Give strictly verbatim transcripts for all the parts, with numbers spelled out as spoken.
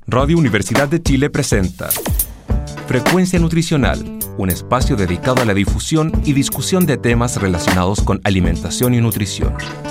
Radio Universidad de Chile presenta Frecuencia Nutricional, un espacio dedicado a la difusión y discusión de temas relacionados con alimentación y nutrición.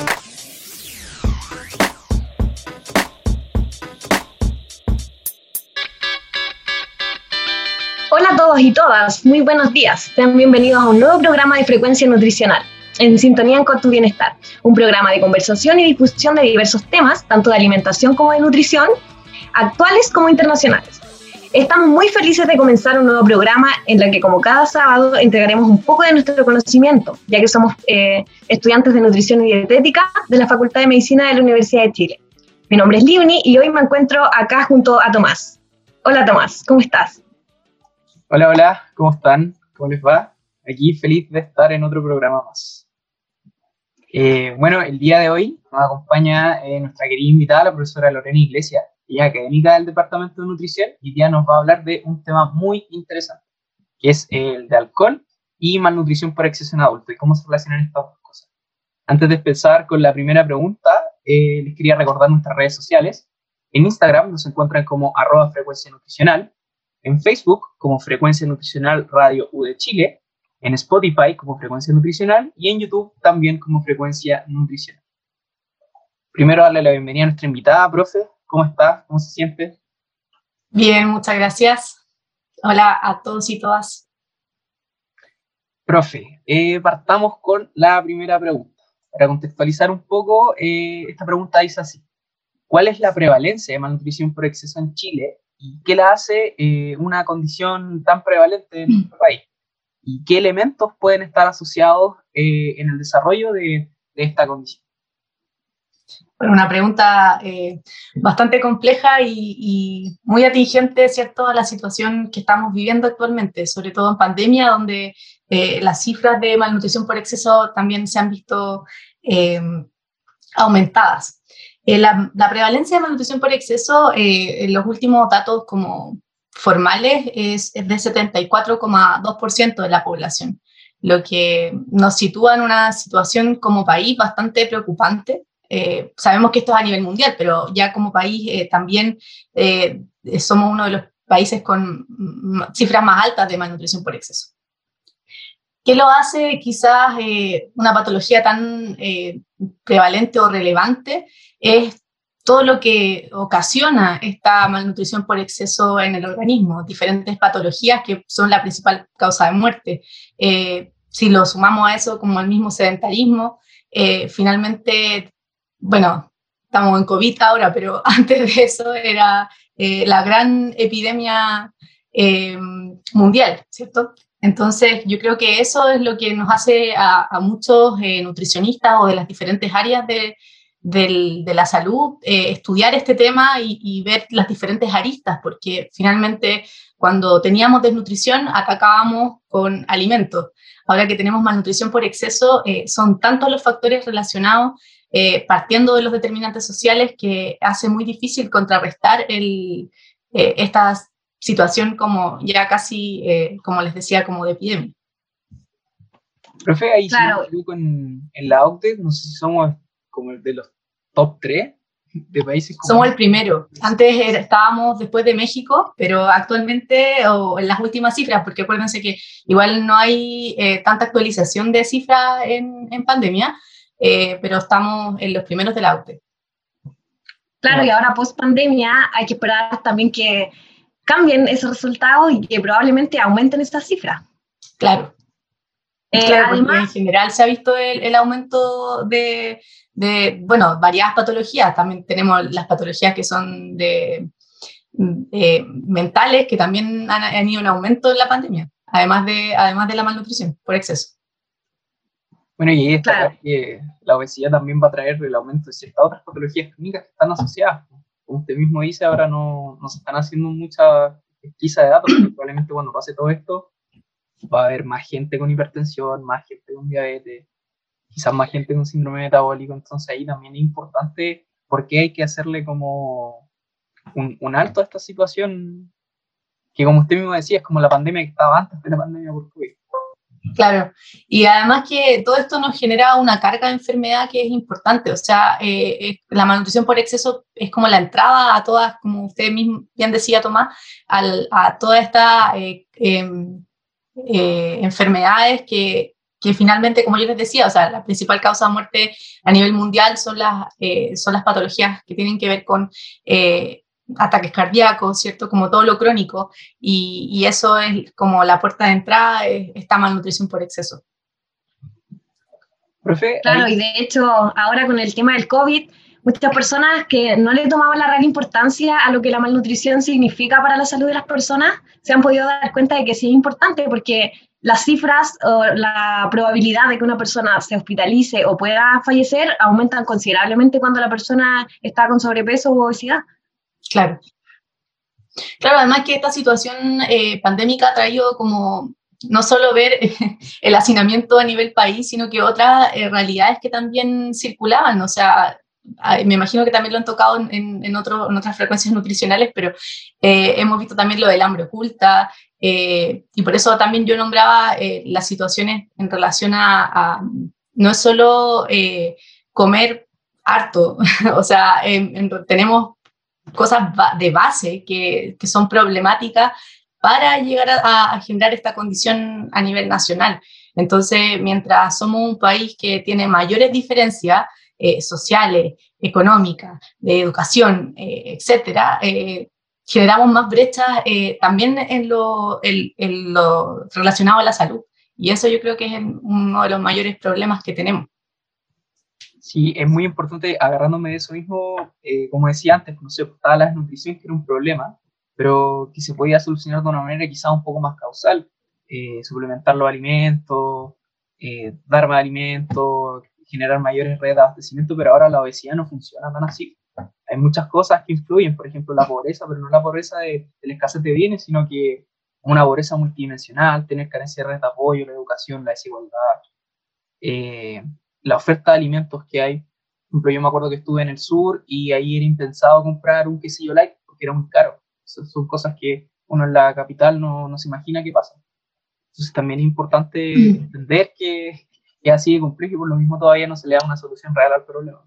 Hola a todos y todas, muy buenos días. Sean bienvenidos a un nuevo programa de Frecuencia Nutricional, en sintonía con tu bienestar. Un programa de conversación y difusión de diversos temas, tanto de alimentación como de nutrición, actuales como internacionales. Estamos muy felices de comenzar un nuevo programa en el que, como cada sábado, entregaremos un poco de nuestro conocimiento, ya que somos eh, estudiantes de nutrición y dietética de la Facultad de Medicina de la Universidad de Chile. Mi nombre es Livni y hoy me encuentro acá junto a Tomás. Hola Tomás, ¿cómo estás? Hola, hola, ¿cómo están? ¿Cómo les va? Aquí feliz de estar en otro programa más. Eh, bueno, el día de hoy nos acompaña eh, nuestra querida invitada, la profesora Lorena Iglesias. Ella es académica del Departamento de Nutrición y hoy día nos va a hablar de un tema muy interesante, que es el de alcohol y malnutrición por exceso en adultos y cómo se relacionan estas dos cosas. Antes de empezar con la primera pregunta, eh, les quería recordar nuestras redes sociales. En Instagram nos encuentran como arroba frecuencia nutricional, en Facebook como Frecuencia Nutricional Radio U de Chile, en Spotify como Frecuencia Nutricional y en YouTube también como Frecuencia Nutricional. Primero darle la bienvenida a nuestra invitada, profe. ¿Cómo está? ¿Cómo se siente? Bien, muchas gracias. Hola a todos y todas. Profe, eh, partamos con la primera pregunta. Para contextualizar un poco, eh, esta pregunta dice así: ¿cuál es la prevalencia de malnutrición por exceso en Chile y qué la hace eh, una condición tan prevalente en nuestro país? ¿Y qué elementos pueden estar asociados eh, en el desarrollo de, de esta condición? Bueno, una pregunta eh, bastante compleja y, y muy atingente, ¿cierto?, a la situación que estamos viviendo actualmente, sobre todo en pandemia, donde eh, las cifras de malnutrición por exceso también se han visto eh, aumentadas. Eh, la, la prevalencia de malnutrición por exceso, eh, en los últimos datos como formales, es, es de setenta y cuatro coma dos por ciento de la población, lo que nos sitúa en una situación como país bastante preocupante. Eh, sabemos que esto es a nivel mundial, pero ya como país eh, también eh, somos uno de los países con m- cifras más altas de malnutrición por exceso. ¿Qué lo hace quizás eh, una patología tan eh, prevalente o relevante? Es todo lo que ocasiona esta malnutrición por exceso en el organismo, diferentes patologías que son la principal causa de muerte. Eh, si lo sumamos a eso como el mismo sedentarismo, eh, finalmente, bueno, estamos en COVID ahora, pero antes de eso era eh, la gran epidemia eh, mundial, ¿cierto? Entonces, yo creo que eso es lo que nos hace a, a muchos eh, nutricionistas o de las diferentes áreas de, del, de la salud eh, estudiar este tema y, y ver las diferentes aristas, porque finalmente cuando teníamos desnutrición atacábamos con alimentos. Ahora que tenemos malnutrición por exceso, eh, son tantos los factores relacionados, eh, partiendo de los determinantes sociales, que hace muy difícil contrarrestar el, eh, estas situación como ya casi, eh, como les decía, como de epidemia. Profe, ahí Claro. sí, en, en la O C D E, no sé si somos como de los top tres de países. Como somos el primero. Antes era, estábamos después de México, pero actualmente, o en las últimas cifras, porque acuérdense que igual no hay eh, tanta actualización de cifras en, en pandemia, eh, pero estamos en los primeros de la O C D E. Claro, y ahora post pandemia hay que esperar también que cambien esos resultados y que probablemente aumenten estas cifras. Claro. Eh, claro, además, porque en general se ha visto el, el aumento de, de, bueno, varias patologías. También tenemos las patologías que son de, eh, mentales, que también han, han ido en aumento en la pandemia, además de, además de la malnutrición por exceso. Bueno, y ahí destacar claro. que la obesidad también va a traer el aumento de ciertas otras patologías clínicas que están asociadas. Como usted mismo dice, ahora no, no se están haciendo mucha pesquisa de datos, porque probablemente cuando pase todo esto va a haber más gente con hipertensión, más gente con diabetes, quizás más gente con síndrome metabólico. Entonces ahí también es importante, porque hay que hacerle como un, un alto a esta situación, que como usted mismo decía, es como la pandemia que estaba antes de la pandemia por COVID. Claro, y además que todo esto nos genera una carga de enfermedad que es importante, o sea, eh, eh, la malnutrición por exceso es como la entrada a todas, como usted mismo bien decía, Tomás, al, a todas estas eh, eh, eh, enfermedades que, que finalmente, como yo les decía, o sea, la principal causa de muerte a nivel mundial son las, eh, son las patologías que tienen que ver con eh, ataques cardíacos, ¿cierto? Como todo lo crónico, y, y eso es como la puerta de entrada, es esta malnutrición por exceso. Profe, Claro, ahí... y de hecho, ahora con el tema del COVID, muchas personas que no le tomaban la real importancia a lo que la malnutrición significa para la salud de las personas, se han podido dar cuenta de que sí es importante, porque las cifras o la probabilidad de que una persona se hospitalice o pueda fallecer aumentan considerablemente cuando la persona está con sobrepeso u obesidad. Claro. Claro, además que esta situación eh, pandémica ha traído como no solo ver eh, el hacinamiento a nivel país, sino que otras eh, realidades que también circulaban, o sea, me imagino que también lo han tocado en, en, otro, en otras frecuencias nutricionales, pero eh, hemos visto también lo del hambre oculta, eh, y por eso también yo nombraba eh, las situaciones en relación a, a no es solo eh, comer harto, o sea, en, en, tenemos cosas de base que, que son problemáticas para llegar a, a generar esta condición a nivel nacional. Entonces, mientras somos un país que tiene mayores diferencias eh, sociales, económicas, de educación, eh, etcétera, eh, generamos más brechas eh, también en lo, en, en lo relacionado a la salud. Y eso yo creo que es uno de los mayores problemas que tenemos. Sí, es muy importante, agarrándome de eso mismo, eh, como decía antes, no sé, estaba la desnutrición, que era un problema, pero que se podía solucionar de una manera quizás un poco más causal, eh, suplementar los alimentos, eh, dar más alimentos, generar mayores redes de abastecimiento, pero ahora la obesidad no funciona tan así. Hay muchas cosas que influyen, por ejemplo, la pobreza, pero no la pobreza de, de la escasez de bienes, sino que una pobreza multidimensional, tener carencia de redes de apoyo, la educación, la desigualdad, eh, la oferta de alimentos que hay. Por ejemplo, yo me acuerdo que estuve en el sur y ahí era impensado comprar un quesillo light porque era muy caro. Son, son cosas que uno en la capital no, no se imagina que pasan. Entonces también es importante mm. entender que es así de complejo y por lo mismo todavía no se le da una solución real al problema.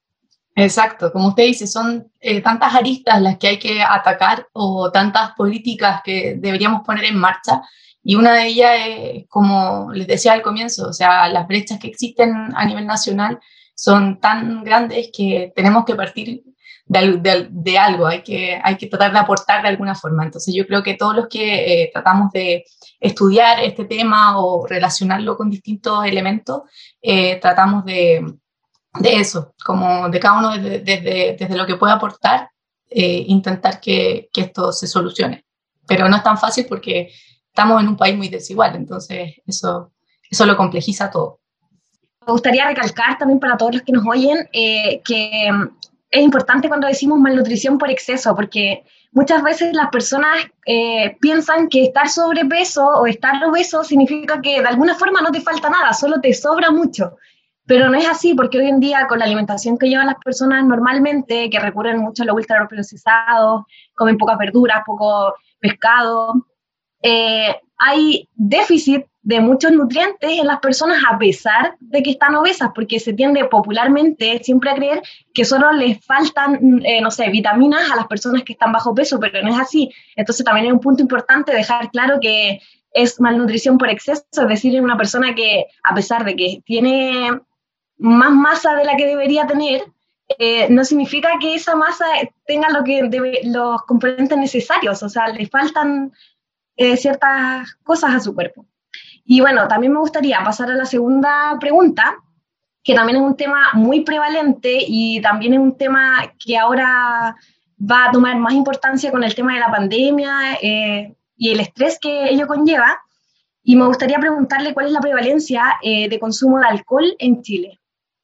Exacto, como usted dice, son eh, tantas aristas las que hay que atacar o tantas políticas que deberíamos poner en marcha, y una de ellas es, como les decía al comienzo, o sea, las brechas que existen a nivel nacional son tan grandes que tenemos que partir de, de, de algo, hay que, hay que tratar de aportar de alguna forma. Entonces yo creo que todos los que eh, tratamos de estudiar este tema o relacionarlo con distintos elementos, eh, tratamos de... de eso, como de cada uno desde, desde, desde lo que puede aportar, eh, intentar que, que esto se solucione. Pero no es tan fácil porque estamos en un país muy desigual, entonces eso, eso lo complejiza todo. Me gustaría recalcar también para todos los que nos oyen eh, que es importante cuando decimos malnutrición por exceso, porque muchas veces las personas eh, piensan que estar sobrepeso o estar obeso significa que de alguna forma no te falta nada, solo te sobra mucho. Pero no es así, porque hoy en día con la alimentación que llevan las personas normalmente, que recurren mucho a los ultraprocesados, comen pocas verduras, poco pescado, eh, hay déficit de muchos nutrientes en las personas a pesar de que están obesas, porque se tiende popularmente siempre a creer que solo les faltan, eh, no sé, vitaminas a las personas que están bajo peso, pero no es así. Entonces también es un punto importante dejar claro que es malnutrición por exceso, es decir, una persona que a pesar de que tiene más masa de la que debería tener, eh, no significa que esa masa tenga lo que debe, los componentes necesarios, o sea, le faltan eh, ciertas cosas a su cuerpo. Y bueno, también me gustaría pasar a la segunda pregunta, que también es un tema muy prevalente y también es un tema que ahora va a tomar más importancia con el tema de la pandemia eh, y el estrés que ello conlleva, y me gustaría preguntarle cuál es la prevalencia eh, de consumo de alcohol en Chile.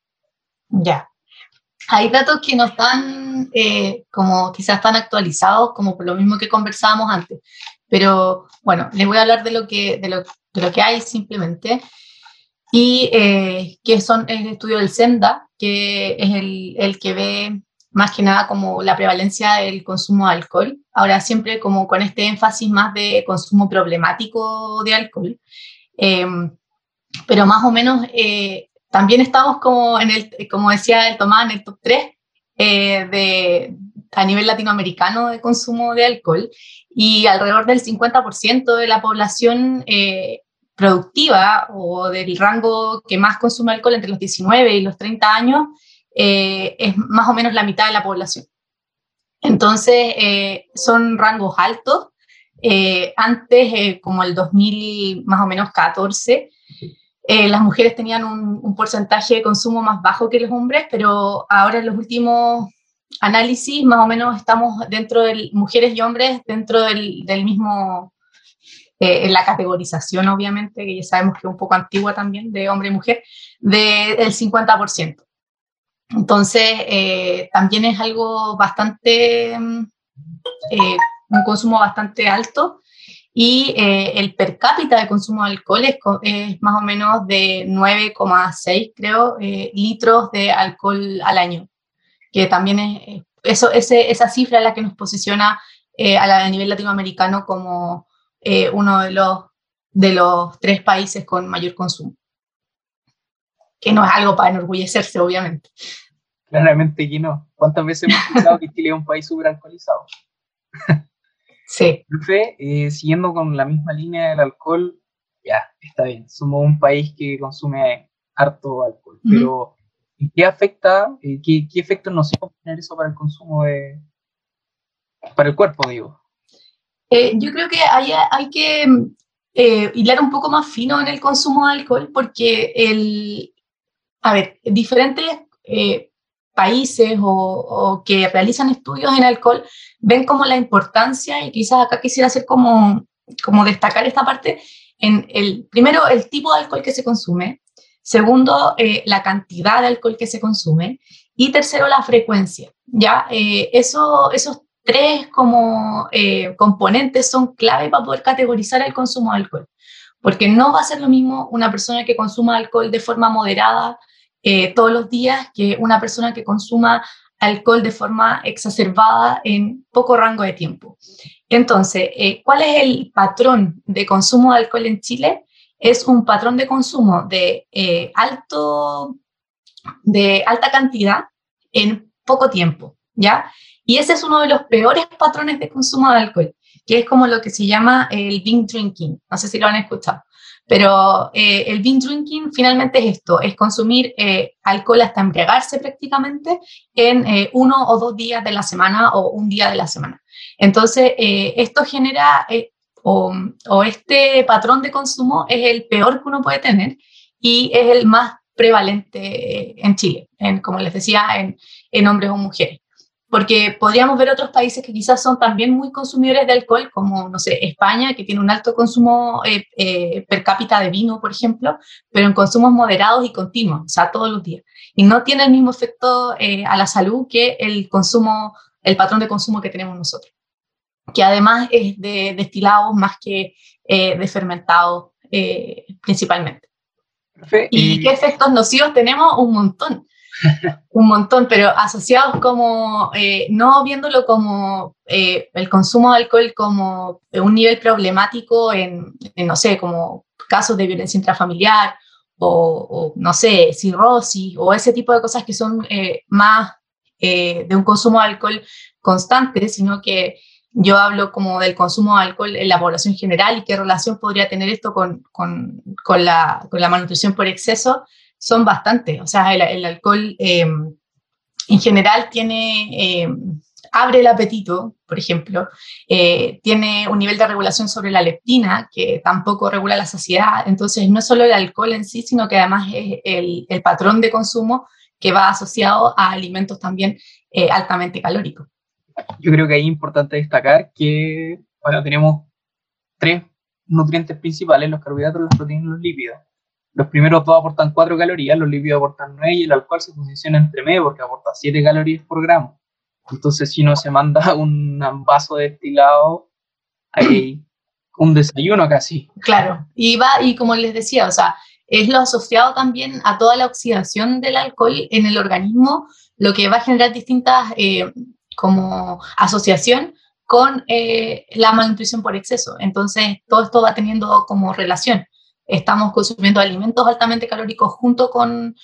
Ya, hay datos que no están eh, como quizás tan actualizados como por lo mismo que conversábamos antes, pero bueno, les voy a hablar de lo que, de lo, de lo que hay simplemente, y eh, que son el estudio del SENDA, que es el, el que ve más que nada como la prevalencia del consumo de alcohol, ahora siempre como con este énfasis más de consumo problemático de alcohol. Eh, pero más o menos eh, también estamos como, en el, como decía el Tomás, en el top tres eh, de, a nivel latinoamericano de consumo de alcohol, y alrededor del cincuenta por ciento de la población eh, productiva o del rango que más consume alcohol entre los diecinueve y los treinta años eh, es más o menos la mitad de la población. Entonces, eh, son rangos altos. Eh, antes, eh, como el dos mil más o menos catorce, eh, las mujeres tenían un, un porcentaje de consumo más bajo que los hombres, pero ahora en los últimos análisis, más o menos estamos dentro de mujeres y hombres dentro del, del mismo, eh, en la categorización, obviamente, que ya sabemos que es un poco antigua también, de hombre y mujer, de, del cincuenta por ciento. Entonces, eh, también es algo bastante, eh, un consumo bastante alto, y eh, el per cápita de consumo de alcohol es, es más o menos de nueve coma seis, creo, eh, litros de alcohol al año, que también es, eso, ese, esa cifra es la que nos posiciona eh, a, la, a nivel latinoamericano como eh, uno de los, de los tres países con mayor consumo, que no es algo para enorgullecerse, obviamente. Claramente que no. ¿Cuántas veces hemos pensado que Chile es un país súper alcoholizado? Sí. Profe, eh, siguiendo con la misma línea del alcohol, ya, está bien, somos un país que consume harto alcohol, uh-huh. Pero ¿qué afecta, eh, qué, qué efectos nocivos tiene eso para el consumo de, para el cuerpo, digo? Eh, yo creo que hay, hay que eh, hilar un poco más fino en el consumo de alcohol, porque el, a ver, diferentes eh, países o, o que realizan estudios en alcohol ven como la importancia, y quizás acá quisiera hacer como, como destacar esta parte, en el, primero, el tipo de alcohol que se consume, segundo, eh, la cantidad de alcohol que se consume, y tercero, la frecuencia, ¿ya? Eh, eso, esos tres como eh, componentes son clave para poder categorizar el consumo de alcohol, porque no va a ser lo mismo una persona que consuma alcohol de forma moderada eh, todos los días que una persona que consuma alcohol de forma exacerbada en poco rango de tiempo. Entonces, eh, ¿cuál es el patrón de consumo de alcohol en Chile? Es un patrón de consumo de, eh, alto, de alta cantidad en poco tiempo, ¿ya? Y ese es uno de los peores patrones de consumo de alcohol, que es como lo que se llama el binge drinking. No sé si lo han escuchado. Pero eh, el binge drinking finalmente es esto, es consumir eh, alcohol hasta embriagarse prácticamente en eh, uno o dos días de la semana o un día de la semana. Entonces, eh, esto genera, eh, o, o este patrón de consumo es el peor que uno puede tener y es el más prevalente en Chile, en, como les decía, en, en hombres o mujeres. Porque podríamos ver otros países que quizás son también muy consumidores de alcohol, como, no sé, España, que tiene un alto consumo eh, eh, per cápita de vino, por ejemplo, pero en consumos moderados y continuos, o sea, todos los días. Y no tiene el mismo efecto eh, a la salud que el consumo, el patrón de consumo que tenemos nosotros, que además es de destilados más que eh, de fermentados eh, principalmente. Profe, ¿Y eh... qué efectos nocivos tenemos? Un montón. Un montón, pero asociados como, eh, no viéndolo como eh, el consumo de alcohol como un nivel problemático en, en, no sé, como casos de violencia intrafamiliar o, o no sé, cirrosis o ese tipo de cosas que son eh, más eh, de un consumo de alcohol constante, sino que yo hablo como del consumo de alcohol en la población general y qué relación podría tener esto con, con, con, la, con la malnutrición por exceso. Son bastantes, o sea, el, el alcohol eh, en general tiene, eh, abre el apetito, por ejemplo, eh, tiene un nivel de regulación sobre la leptina, que tampoco regula la saciedad, entonces no es solo el alcohol en sí, sino que además es el, el patrón de consumo que va asociado a alimentos también eh, altamente calóricos. Yo creo que ahí es importante destacar que, bueno, tenemos tres nutrientes principales, los carbohidratos, las proteínas y los lípidos. Los primeros dos aportan cuatro calorías, los lípidos aportan nueve y el alcohol se posiciona entre medio porque aporta siete calorías por gramo. Entonces, si uno se manda un vaso de destilado, hay un desayuno casi. Claro, y, va, y como les decía, o sea, es lo asociado también a toda la oxidación del alcohol en el organismo, lo que va a generar distintas eh, como asociación con eh, la malnutrición por exceso. Entonces, todo esto va teniendo como relación. estamos consumiendo alimentos altamente calóricos junto con,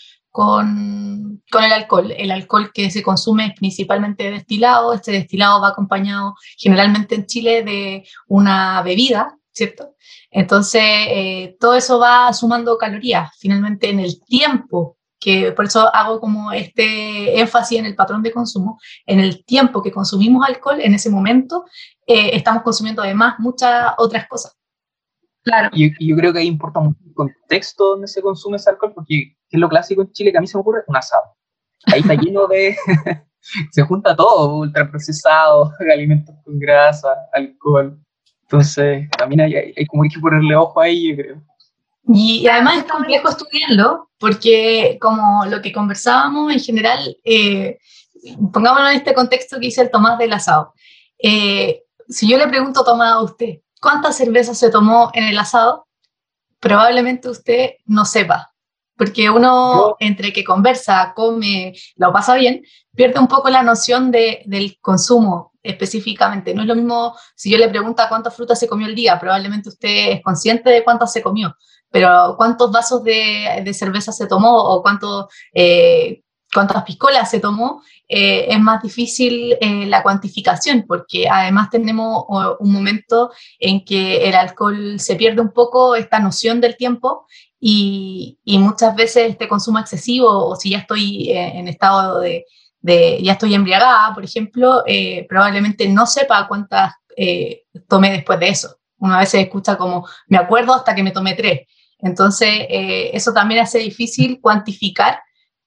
con, con el alcohol. El alcohol que se consume es principalmente destilado, este destilado va acompañado generalmente en Chile de una bebida, ¿cierto? Entonces, eh, todo eso va sumando calorías, finalmente en el tiempo, que por eso hago como este énfasis en el patrón de consumo, en el tiempo que consumimos alcohol, en ese momento, eh, estamos consumiendo además muchas otras cosas. Claro. Y yo, yo creo que ahí importa mucho el contexto donde se consume ese alcohol, porque es lo clásico en Chile que a mí se me ocurre, un asado. Ahí está lleno de... se junta todo, ultraprocesado, alimentos con grasa, alcohol. Entonces, también hay, hay, hay como que ponerle ojo ahí, yo creo. Y además es complejo estudiarlo, porque como lo que conversábamos en general, eh, pongámonos en este contexto que dice el Tomás del asado. Eh, si yo le pregunto a Tomás a usted, ¿cuántas cervezas se tomó en el asado? Probablemente usted no sepa, porque uno entre que conversa, come, lo pasa bien, pierde un poco la noción de, del consumo específicamente. No es lo mismo si yo le pregunto cuántas frutas se comió el día, probablemente usted es consciente de cuántas se comió, pero cuántos vasos de, de cerveza se tomó o cuánto, eh, cuántas piscolas se tomó, eh, es más difícil eh, la cuantificación, porque además tenemos uh, un momento en que el alcohol se pierde un poco esta noción del tiempo y, y muchas veces este consumo excesivo, o si ya estoy eh, en estado de, de, ya estoy embriagada, por ejemplo, eh, probablemente no sepa cuántas eh, tomé después de eso. Una vez se escucha como, me acuerdo hasta que me tomé tres. Entonces, eh, eso también hace difícil cuantificar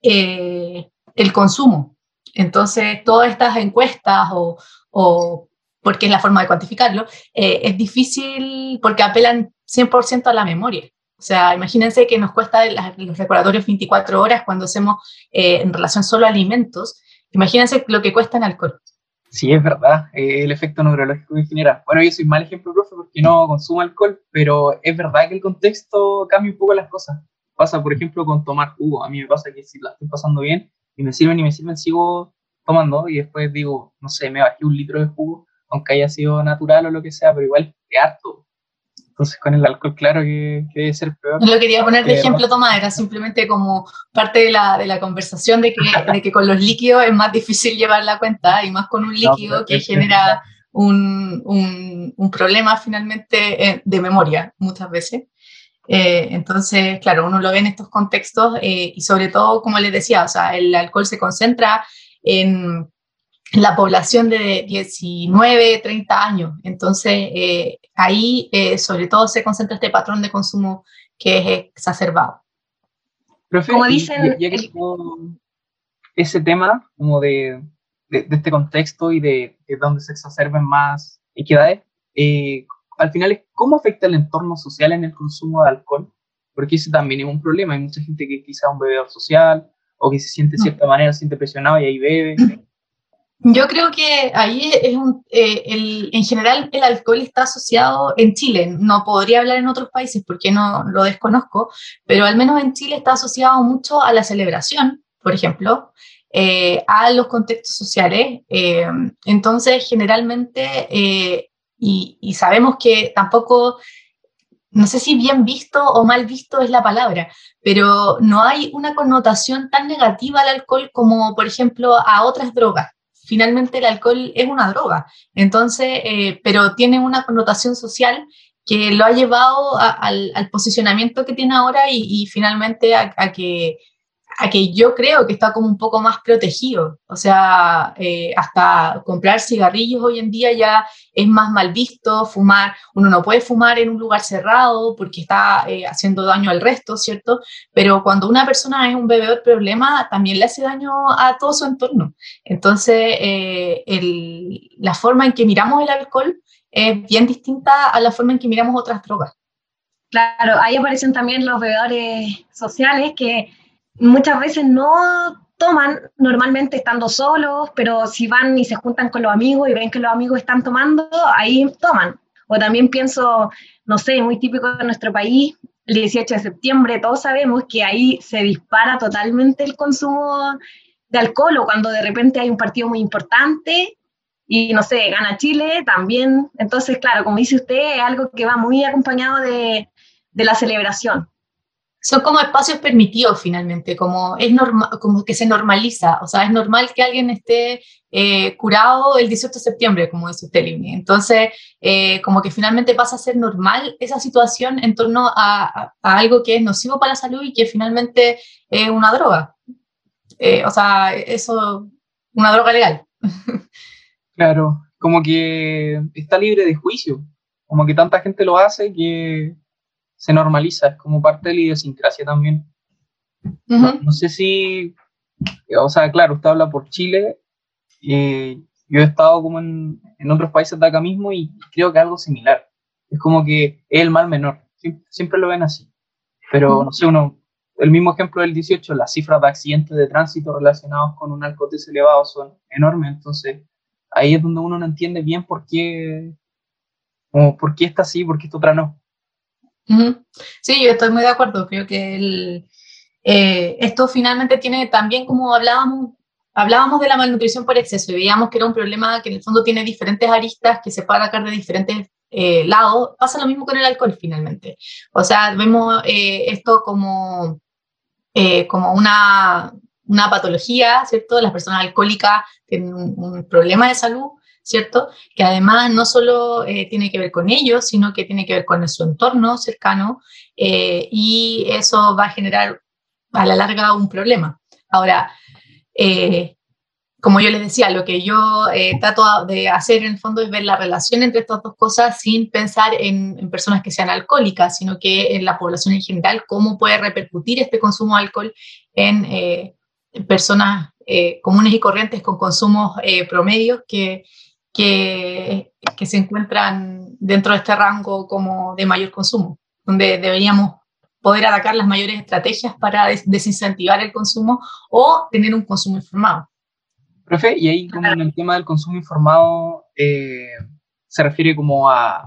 eh, el consumo. Entonces, todas estas encuestas, o, o porque es la forma de cuantificarlo, eh, es difícil porque apelan cien por ciento a la memoria. O sea, imagínense que nos cuesta los recordatorios veinticuatro horas cuando hacemos eh, en relación solo a alimentos. Imagínense lo que cuesta en alcohol. Sí, es verdad, eh, el efecto neurológico que genera. Bueno, yo soy mal ejemplo, profe, porque no consumo alcohol, pero es verdad que el contexto cambia un poco las cosas. Pasa, por ejemplo, con tomar jugo. A mí me pasa que si la estoy pasando bien y me sirven y me sirven, sigo tomando y después digo, no sé, me bajé un litro de jugo, aunque haya sido natural o lo que sea, pero igual es harto. Entonces con el alcohol, claro que, que debe ser peor. Lo quería poner de ejemplo, Tomás, era simplemente como parte de la, de la conversación de que, de que con los líquidos es más difícil llevar la cuenta, y más con un líquido no, que genera un, un, un problema finalmente de memoria muchas veces. Eh, entonces, claro, uno lo ve en estos contextos eh, y sobre todo, como les decía, o sea, el alcohol se concentra en la población de diecinueve, treinta años. Entonces, eh, ahí eh, sobre todo se concentra este patrón de consumo que es exacerbado. Profe, como dicen, ya, ya que el... ese tema como de, de, de este contexto y de, de donde se exacerben más equidades, eh, al final, ¿cómo afecta el entorno social en el consumo de alcohol? Porque ese también es un problema. Hay mucha gente que quizá es un bebedor social o que se siente de cierta manera, se siente presionado y ahí bebe. Yo creo que ahí es un, eh, el, en general el alcohol está asociado en Chile, no podría hablar en otros países porque no lo desconozco, pero al menos en Chile está asociado mucho a la celebración, por ejemplo, eh, a los contextos sociales. Eh, entonces, generalmente, eh, y, y sabemos que tampoco, no sé si bien visto o mal visto es la palabra, pero no hay una connotación tan negativa al alcohol como, por ejemplo, a otras drogas. Finalmente el alcohol es una droga, entonces, eh, pero tiene una connotación social que lo ha llevado a, al, al posicionamiento que tiene ahora y, y finalmente a, a, que, a que yo creo que está como un poco más protegido. O sea, eh, hasta comprar cigarrillos hoy en día ya es más mal visto, fumar, uno no puede fumar en un lugar cerrado porque está eh, haciendo daño al resto, ¿cierto? Pero cuando una persona es un bebedor problema, también le hace daño a todo su entorno. Entonces, eh, el, la forma en que miramos el alcohol es bien distinta a la forma en que miramos otras drogas. Claro, ahí aparecen también los bebedores sociales que muchas veces no toman normalmente estando solos, pero si van y se juntan con los amigos y ven que los amigos están tomando, ahí toman. O también pienso, no sé, muy típico de nuestro país, el dieciocho de septiembre, todos sabemos que ahí se dispara totalmente el consumo de alcohol, o cuando de repente hay un partido muy importante y, no sé, gana Chile también. Entonces, claro, como dice usted, es algo que va muy acompañado de, de la celebración. Son como espacios permitidos finalmente, como, es norma, como que se normaliza, o sea, es normal que alguien esté eh, curado el dieciocho de septiembre, como dice usted, Livni. Entonces, eh, como que finalmente pasa a ser normal esa situación en torno a, a, a algo que es nocivo para la salud y que finalmente es una droga. Eh, o sea, eso, una droga legal. Claro, como que está libre de juicio, como que tanta gente lo hace que se normaliza, es como parte de la idiosincrasia también. Uh-huh. No, no sé si, o sea, claro, usted habla por Chile, eh, yo he estado como en, en otros países de acá mismo y creo que algo similar. Es como que es el mal menor, siempre, siempre lo ven así. Pero, uh-huh. no sé, uno, el mismo ejemplo del dieciocho, las cifras de accidentes de tránsito relacionados con un alcohol elevado son enormes, entonces ahí es donde uno no entiende bien por qué, como, por qué esta sí, por qué esta otra no. Uh-huh. Sí, yo estoy muy de acuerdo, creo que el, eh, esto finalmente tiene también, como hablábamos, hablábamos de la malnutrición por exceso y veíamos que era un problema que en el fondo tiene diferentes aristas que se pueden atacar de diferentes eh, lados. Pasa lo mismo con el alcohol finalmente, o sea, vemos eh, esto como, eh, como una, una patología, ¿cierto? Las personas alcohólicas tienen un, un problema de salud, ¿cierto? Que además no solo eh, tiene que ver con ellos, sino que tiene que ver con su entorno cercano eh, y eso va a generar a la larga un problema. Ahora, eh, como yo les decía, lo que yo eh, trato de hacer en el fondo es ver la relación entre estas dos cosas sin pensar en, en personas que sean alcohólicas, sino que en la población en general, cómo puede repercutir este consumo de alcohol en, eh, en personas eh, comunes y corrientes con consumos eh, promedios que Que, que se encuentran dentro de este rango como de mayor consumo, donde deberíamos poder atacar las mayores estrategias para des desincentivar el consumo o tener un consumo informado. Profe, y ahí como en el tema del consumo informado eh, se refiere como a,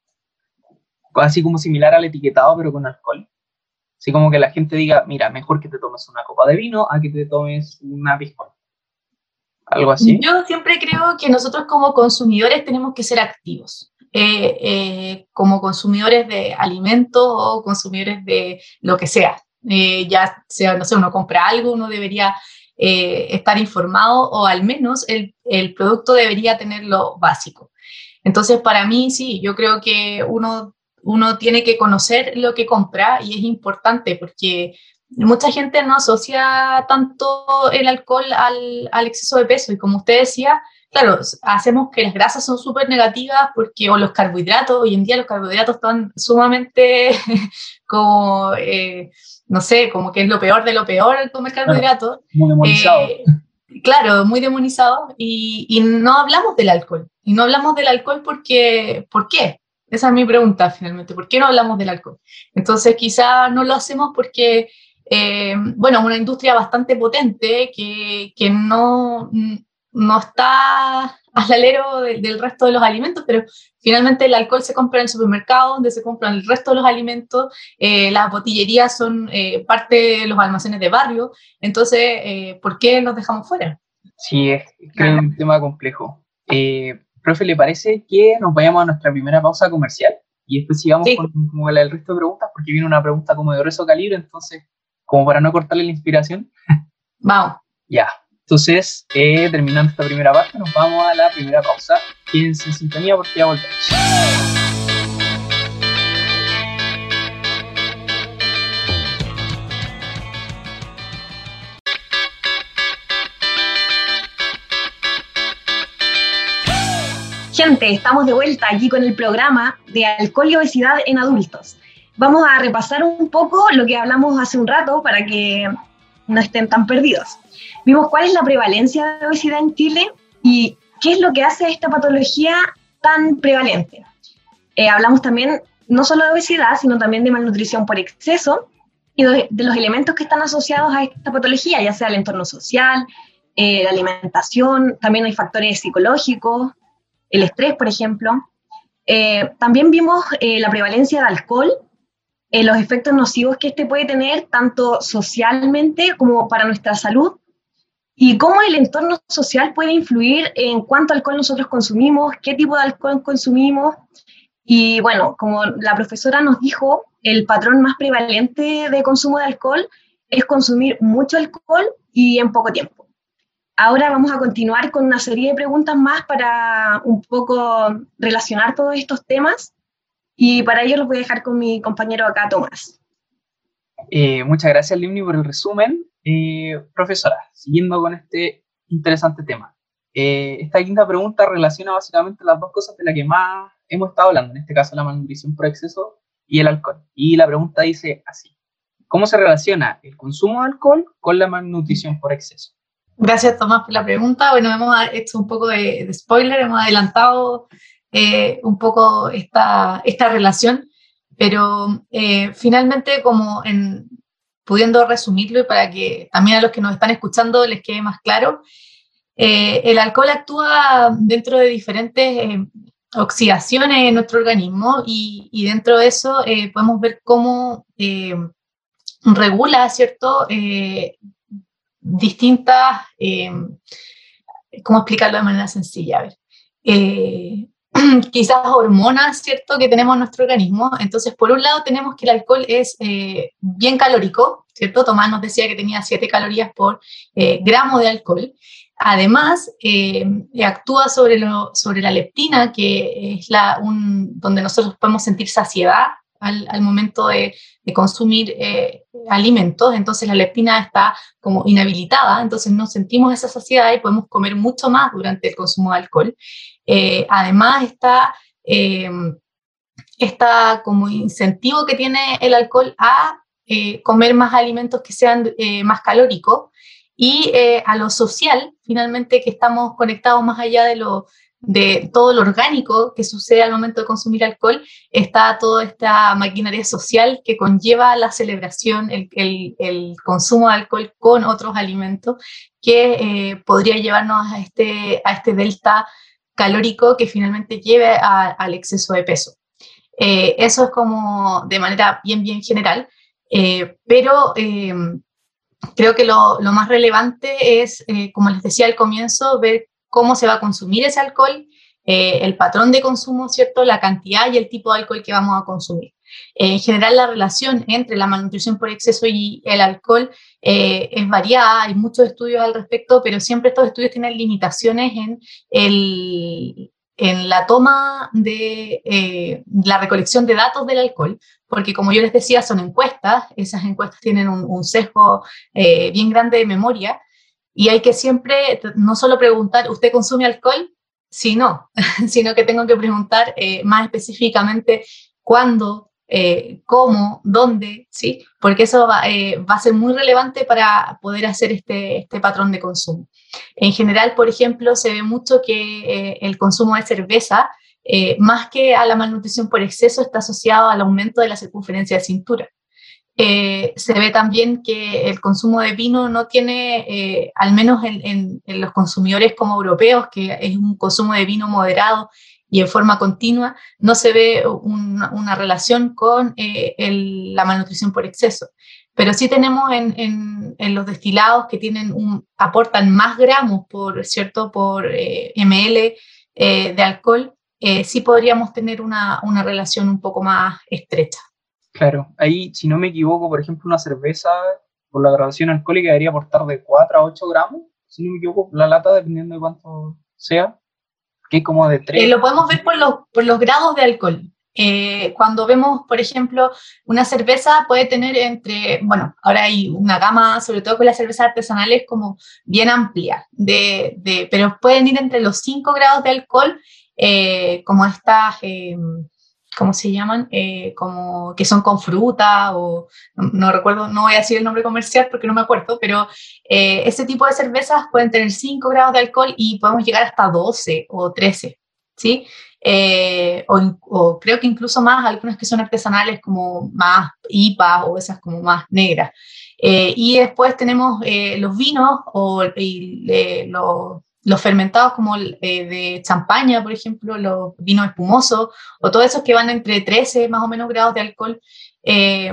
así como similar al etiquetado pero con alcohol. Así como que la gente diga, mira, mejor que te tomes una copa de vino a que te tomes una piscola. ¿Algo así? Yo siempre creo que nosotros como consumidores tenemos que ser activos, eh, eh, como consumidores de alimentos o consumidores de lo que sea. Eh, ya sea, no sé, uno compra algo, uno debería eh, estar informado o al menos el, el producto debería tener lo básico. Entonces, para mí, sí, yo creo que uno, uno tiene que conocer lo que compra y es importante porque mucha gente no asocia tanto el alcohol al, al exceso de peso y como usted decía, claro, hacemos que las grasas son súper negativas porque, o los carbohidratos, hoy en día los carbohidratos están sumamente como, eh, no sé, como que es lo peor de lo peor el comer carbohidratos. Claro, muy demonizado. Eh, claro, muy demonizado y, y no hablamos del alcohol. Y no hablamos del alcohol porque, ¿por qué? Esa es mi pregunta finalmente, ¿por qué no hablamos del alcohol? Entonces quizá no lo hacemos porque Eh, bueno, una industria bastante potente que, que no, no está al alero de, del resto de los alimentos, pero finalmente el alcohol se compra en el supermercado, donde se compran el resto de los alimentos, eh, las botillerías son eh, parte de los almacenes de barrio, entonces, eh, ¿por qué los dejamos fuera? Sí, es, es un tema complejo. Eh, profe, ¿le parece que nos vayamos a nuestra primera pausa comercial? Y después sigamos sí. con, con el resto de preguntas, porque viene una pregunta como de grueso calibre, entonces como para no cortarle la inspiración. Vamos. Ya, entonces, eh, terminando esta primera parte, nos vamos a la primera pausa. Quédense en sintonía porque ya volvemos. Gente, estamos de vuelta aquí con el programa de alcohol y obesidad en adultos. Vamos a repasar un poco lo que hablamos hace un rato para que no estén tan perdidos. Vimos cuál es la prevalencia de obesidad en Chile y qué es lo que hace esta patología tan prevalente. Eh, hablamos también no solo de obesidad, sino también de malnutrición por exceso y de, de los elementos que están asociados a esta patología, ya sea el entorno social, eh, la alimentación, también hay factores psicológicos, el estrés, por ejemplo. Eh, también vimos eh, la prevalencia de alcohol, Eh, los efectos nocivos que este puede tener tanto socialmente como para nuestra salud y cómo el entorno social puede influir en cuánto alcohol nosotros consumimos, qué tipo de alcohol consumimos Y bueno, como la profesora nos dijo, el patrón más prevalente de consumo de alcohol es consumir mucho alcohol y en poco tiempo. Ahora vamos a continuar con una serie de preguntas más para un poco relacionar todos estos temas, y para ello los voy a dejar con mi compañero acá, Tomás. Eh, muchas gracias, Limni, por el resumen. Eh, profesora, siguiendo con este interesante tema. Eh, esta quinta pregunta relaciona básicamente las dos cosas de las que más hemos estado hablando, en este caso la malnutrición por exceso y el alcohol. Y la pregunta dice así: ¿cómo se relaciona el consumo de alcohol con la malnutrición por exceso? Gracias, Tomás, por la pregunta. Bueno, hemos hecho un poco de, de spoiler, hemos adelantado eh, un poco esta, esta relación, pero eh, finalmente, como en, pudiendo resumirlo y para que también a los que nos están escuchando les quede más claro, eh, el alcohol actúa dentro de diferentes eh, oxidaciones en nuestro organismo, y, y dentro de eso eh, podemos ver cómo eh, regula, ¿cierto?, eh, distintas, eh, ¿cómo explicarlo de manera sencilla? A ver, eh, quizás hormonas, ¿cierto?, que tenemos en nuestro organismo. Entonces, por un lado tenemos que el alcohol es eh, bien calórico, ¿cierto? Tomás nos decía que tenía siete calorías por eh, gramo de alcohol. Además, eh, actúa sobre, lo, sobre la leptina, que es la, un, donde nosotros podemos sentir saciedad al, al momento de, de consumir eh, alimentos. Entonces la leptina está como inhabilitada, entonces no sentimos esa saciedad y podemos comer mucho más durante el consumo de alcohol. Eh, además está, eh, está como incentivo que tiene el alcohol a eh, comer más alimentos que sean eh, más calóricos, y eh, a lo social, finalmente, que estamos conectados más allá de lo de todo lo orgánico que sucede al momento de consumir alcohol. Está toda esta maquinaria social que conlleva la celebración, el, el, el consumo de alcohol con otros alimentos, que eh, podría llevarnos a este, a este delta calórico que finalmente lleve a, al exceso de peso. Eh, eso es como de manera bien, bien general, eh, pero eh, creo que lo, lo más relevante es, eh, como les decía al comienzo, ver cómo se va a consumir ese alcohol, eh, el patrón de consumo, ¿cierto?, la cantidad y el tipo de alcohol que vamos a consumir. Eh, en general, la relación entre la malnutrición por exceso y el alcohol eh, es variada, hay muchos estudios al respecto, pero siempre estos estudios tienen limitaciones en, el, en la toma de eh, la recolección de datos del alcohol, porque como yo les decía, son encuestas, esas encuestas tienen un, un sesgo eh, bien grande de memoria, y hay que siempre no solo preguntar, ¿usted consume alcohol? Sí, no, sino que tengo que preguntar eh, más específicamente cuándo, eh, cómo, dónde, ¿sí? Porque eso va, eh, va a ser muy relevante para poder hacer este, este patrón de consumo. En general, por ejemplo, se ve mucho que eh, el consumo de cerveza, eh, más que a la malnutrición por exceso, está asociado al aumento de la circunferencia de cintura. Eh, se ve también que el consumo de vino no tiene, eh, al menos en, en, en los consumidores como europeos, que es un consumo de vino moderado y en forma continua, no se ve una, una relación con eh, el, la malnutrición por exceso. Pero sí tenemos en, en, en los destilados que tienen un, aportan más gramos por, ¿cierto?, por eh, ml eh, de alcohol, eh, sí podríamos tener una, una relación un poco más estrecha. Claro, ahí, si no me equivoco, por ejemplo, una cerveza por la graduación alcohólica debería aportar de cuatro a ocho gramos, si no me equivoco, la lata, dependiendo de cuánto sea, que es como de tres. Eh, lo podemos ver por los, por los grados de alcohol. Eh, cuando vemos, por ejemplo, una cerveza puede tener entre, bueno, ahora hay una gama, sobre todo con las cervezas artesanales, como bien amplia, de, de, pero pueden ir entre los cinco grados de alcohol, eh, como estas... Eh, ¿cómo se llaman? Eh, como que son con fruta, o no, no recuerdo, no voy a decir el nombre comercial porque no me acuerdo, pero eh, ese tipo de cervezas pueden tener cinco grados de alcohol y podemos llegar hasta doce o trece, ¿sí? Eh, o, o creo que incluso más, algunas que son artesanales como más I P A o esas como más negras. Eh, y después tenemos eh, los vinos o y, eh, los... los fermentados como eh, de champaña, por ejemplo, los vinos espumosos, o todos esos que van entre trece más o menos grados de alcohol, eh,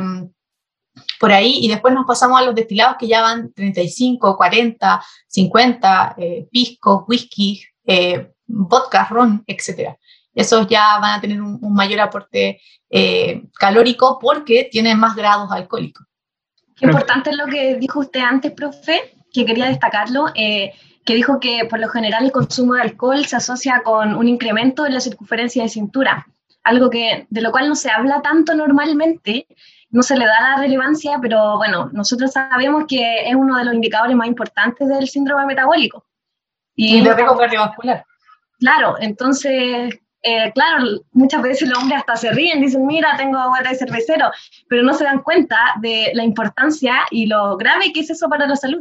por ahí, y después nos pasamos a los destilados que ya van treinta y cinco, cuarenta, cincuenta, eh, pisco, whisky, eh, vodka, ron, etcétera. esos ya van a tener un, un mayor aporte eh, calórico porque tienen más grados alcohólicos. Qué importante es lo que dijo usted antes, profe, que quería destacarlo, eh, que dijo que por lo general el consumo de alcohol se asocia con un incremento en la circunferencia de cintura, algo que, de lo cual no se habla tanto normalmente, no se le da la relevancia, pero bueno, nosotros sabemos que es uno de los indicadores más importantes del síndrome metabólico. Y, y de riesgo cardiovascular. Claro, entonces... Eh, claro, muchas veces los hombres hasta se ríen, dicen, mira, tengo guata de cervecero, pero no se dan cuenta de la importancia y lo grave que es eso para la salud.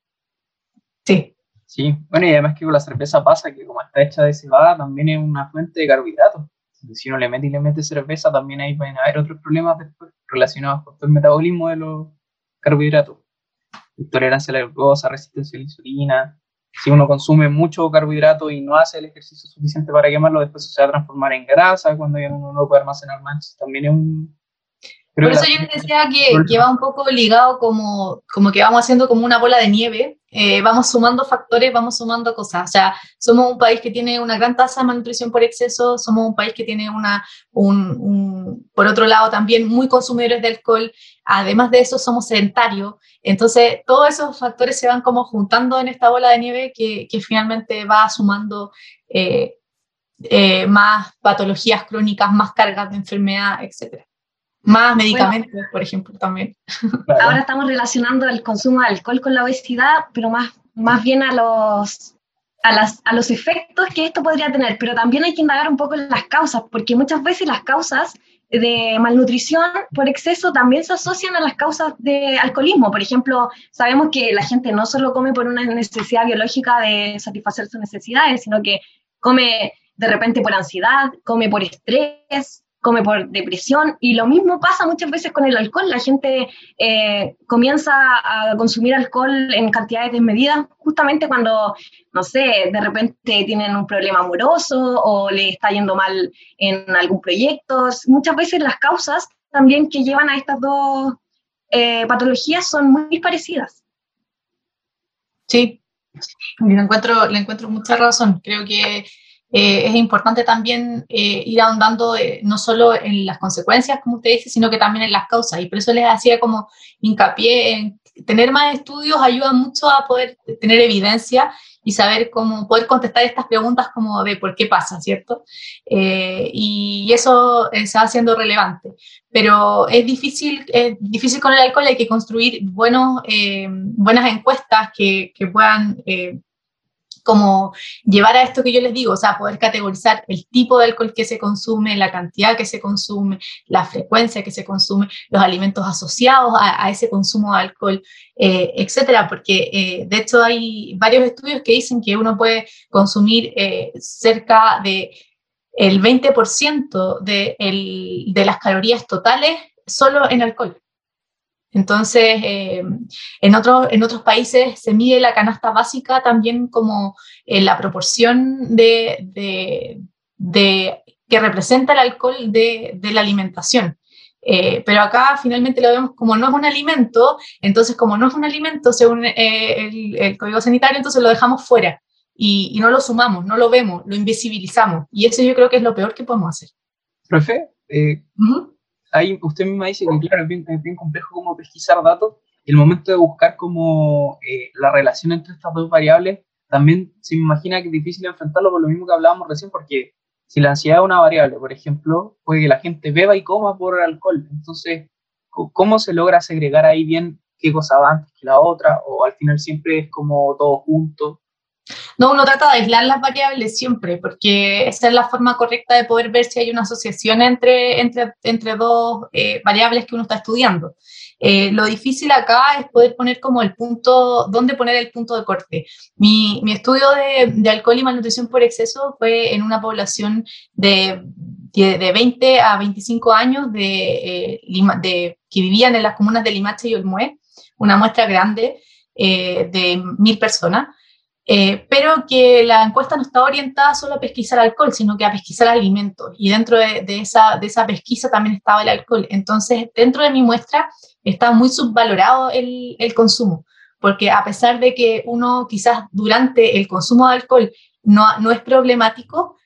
Sí. Sí, bueno, y además que con la cerveza pasa que como está hecha de cebada, también es una fuente de carbohidratos. Si uno le mete y le mete cerveza, también ahí pueden haber otros problemas después relacionados con todo el metabolismo de los carbohidratos. Intolerancia a la glucosa, resistencia a la insulina. Si uno consume mucho carbohidrato y no hace el ejercicio suficiente para quemarlo, después se va a transformar en grasa cuando ya uno no lo puede almacenar más. Entonces, también es un... Por eso yo les decía que, que va un poco ligado como, como que vamos haciendo como una bola de nieve, eh, vamos sumando factores, vamos sumando cosas. O sea, somos un país que tiene una gran tasa de malnutrición por exceso, somos un país que tiene una, un, un, por otro lado también muy consumidores de alcohol, además de eso somos sedentarios, entonces todos esos factores se van como juntando en esta bola de nieve que, que finalmente va sumando eh, eh, más patologías crónicas, más cargas de enfermedad, etcétera. Más medicamentos, bueno, por ejemplo, también. Claro. Ahora estamos relacionando el consumo de alcohol con la obesidad, pero más, más bien a los, a, las, a los efectos que esto podría tener. Pero también hay que indagar un poco en las causas, porque muchas veces las causas de malnutrición por exceso también se asocian a las causas de alcoholismo. Por ejemplo, sabemos que la gente no solo come por una necesidad biológica de satisfacer sus necesidades, sino que come de repente por ansiedad, come por estrés, come por depresión, y lo mismo pasa muchas veces con el alcohol. La gente eh, comienza a consumir alcohol en cantidades desmedidas justamente cuando, no sé, de repente tienen un problema amoroso o le está yendo mal en algún proyecto. Muchas veces las causas también que llevan a estas dos eh, patologías son muy parecidas. Sí, le encuentro, le encuentro mucha razón. Creo que Eh, es importante también eh, ir ahondando eh, no solo en las consecuencias, como usted dice, sino que también en las causas. Y por eso les hacía como hincapié en tener más estudios, ayuda mucho a poder tener evidencia y saber cómo poder contestar estas preguntas como de por qué pasa, ¿cierto? Eh, y eso eh, se va haciendo relevante. Pero es difícil, es difícil con el alcohol, hay que construir buenos, eh, buenas encuestas que, que puedan... Eh, como llevar a esto que yo les digo, o sea, poder categorizar el tipo de alcohol que se consume, la cantidad que se consume, la frecuencia que se consume, los alimentos asociados a, a ese consumo de alcohol, eh, etcétera, porque eh, de hecho hay varios estudios que dicen que uno puede consumir eh, cerca de el veinte por ciento de, el, de las calorías totales solo en alcohol. Entonces, eh, en, otro, en otros países se mide la canasta básica también como eh, la proporción de, de, de, que representa el alcohol de, de la alimentación. Eh, pero acá finalmente lo vemos como no es un alimento, entonces como no es un alimento según eh, el, el Código Sanitario, entonces lo dejamos fuera y, y no lo sumamos, no lo vemos, lo invisibilizamos. Y eso yo creo que es lo peor que podemos hacer. Profe, eh, uh-huh. Ahí usted misma dice que claro, es bien, es bien complejo como pesquisar datos. El momento de buscar como eh, la relación entre estas dos variables, también se me imagina que es difícil enfrentarlo por lo mismo que hablábamos recién, porque si la ansiedad es una variable, por ejemplo, puede que la gente beba y coma por alcohol. Entonces, ¿cómo se logra segregar ahí bien qué cosa va antes que la otra? ¿O al final siempre es como todo junto? No, uno trata de aislar las variables siempre, porque esa es la forma correcta de poder ver si hay una asociación entre, entre, entre dos eh, variables que uno está estudiando. Eh, lo difícil acá es poder poner como el punto, dónde poner el punto de corte. Mi, mi estudio de, de alcohol y malnutrición por exceso fue en una población de, de, de veinte a veinticinco años de, eh, Lima, de, que vivían en las comunas de Limache y Olmué, una muestra grande eh, de mil personas. Eh, pero que la encuesta no estaba orientada solo a pesquisar alcohol, sino que a pesquisar alimentos, y dentro de, de, esa, de esa pesquisa también estaba el alcohol. Entonces, dentro de mi muestra está muy subvalorado el, el consumo, porque a pesar de que uno quizás durante el consumo de alcohol no, no es problemático,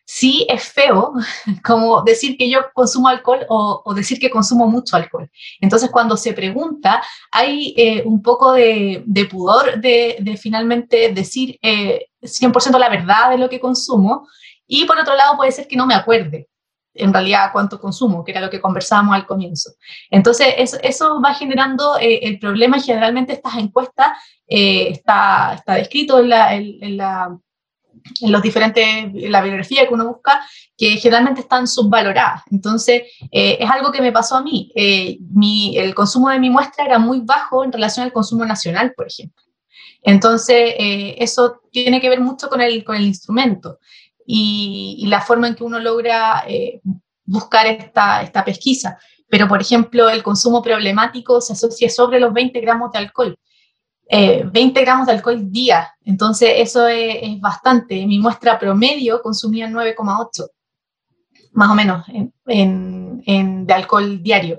sí es feo como decir que yo consumo alcohol o, o decir que consumo mucho alcohol. Entonces, cuando se pregunta, hay eh, un poco de, de pudor de, de finalmente decir eh, cien por ciento la verdad de lo que consumo, y por otro lado puede ser que no me acuerde en realidad cuánto consumo, que era lo que conversábamos al comienzo. Entonces, eso, eso va generando eh, el problema, y generalmente estas encuestas eh, está, está descrito en la... En, en la en los diferentes, en la bibliografía que uno busca, que generalmente están subvaloradas. Entonces, eh, es algo que me pasó a mí. Eh, mi, el consumo de mi muestra era muy bajo en relación al consumo nacional, por ejemplo. Entonces, eh, eso tiene que ver mucho con el, con el instrumento y, y la forma en que uno logra eh, buscar esta, esta pesquisa. Pero, por ejemplo, el consumo problemático se asocia sobre los veinte gramos de alcohol. Eh, veinte gramos de alcohol día, entonces eso es, es bastante. Mi muestra promedio consumía nueve coma ocho, más o menos, en, en, en, de alcohol diario.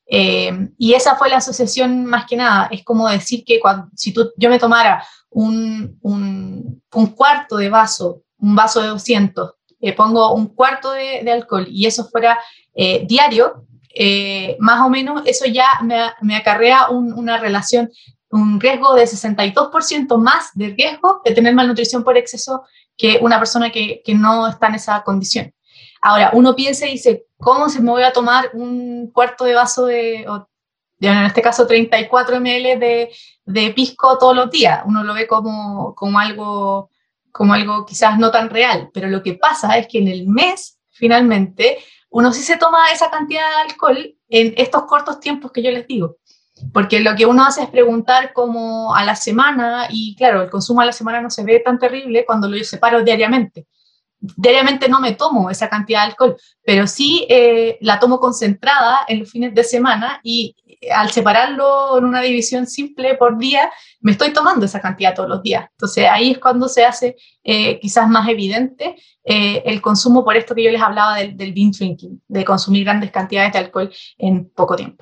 Eh, y esa fue la asociación más que nada. Es como decir que cuando, si tú, yo me tomara un, un, un cuarto de vaso, un vaso de doscientos, eh, pongo un cuarto de, de alcohol y eso fuera eh, diario, eh, más o menos eso ya me, me acarrea un, una relación, un riesgo de sesenta y dos por ciento más de riesgo de tener malnutrición por exceso que una persona que, que no está en esa condición. Ahora, uno piensa y dice, ¿cómo se me voy a tomar un cuarto de vaso de, o, en este caso, treinta y cuatro mililitros de, de pisco todos los días? Uno lo ve como, como, algo, como algo quizás no tan real, pero lo que pasa es que en el mes, finalmente, uno sí se toma esa cantidad de alcohol en estos cortos tiempos que yo les digo. Porque lo que uno hace es preguntar como a la semana, y claro, el consumo a la semana no se ve tan terrible cuando lo separo diariamente. Diariamente no me tomo esa cantidad de alcohol, pero sí eh, la tomo concentrada en los fines de semana, y al separarlo en una división simple por día, me estoy tomando esa cantidad todos los días. Entonces ahí es cuando se hace eh, quizás más evidente eh, el consumo, por esto que yo les hablaba del, del binge drinking, de consumir grandes cantidades de alcohol en poco tiempo.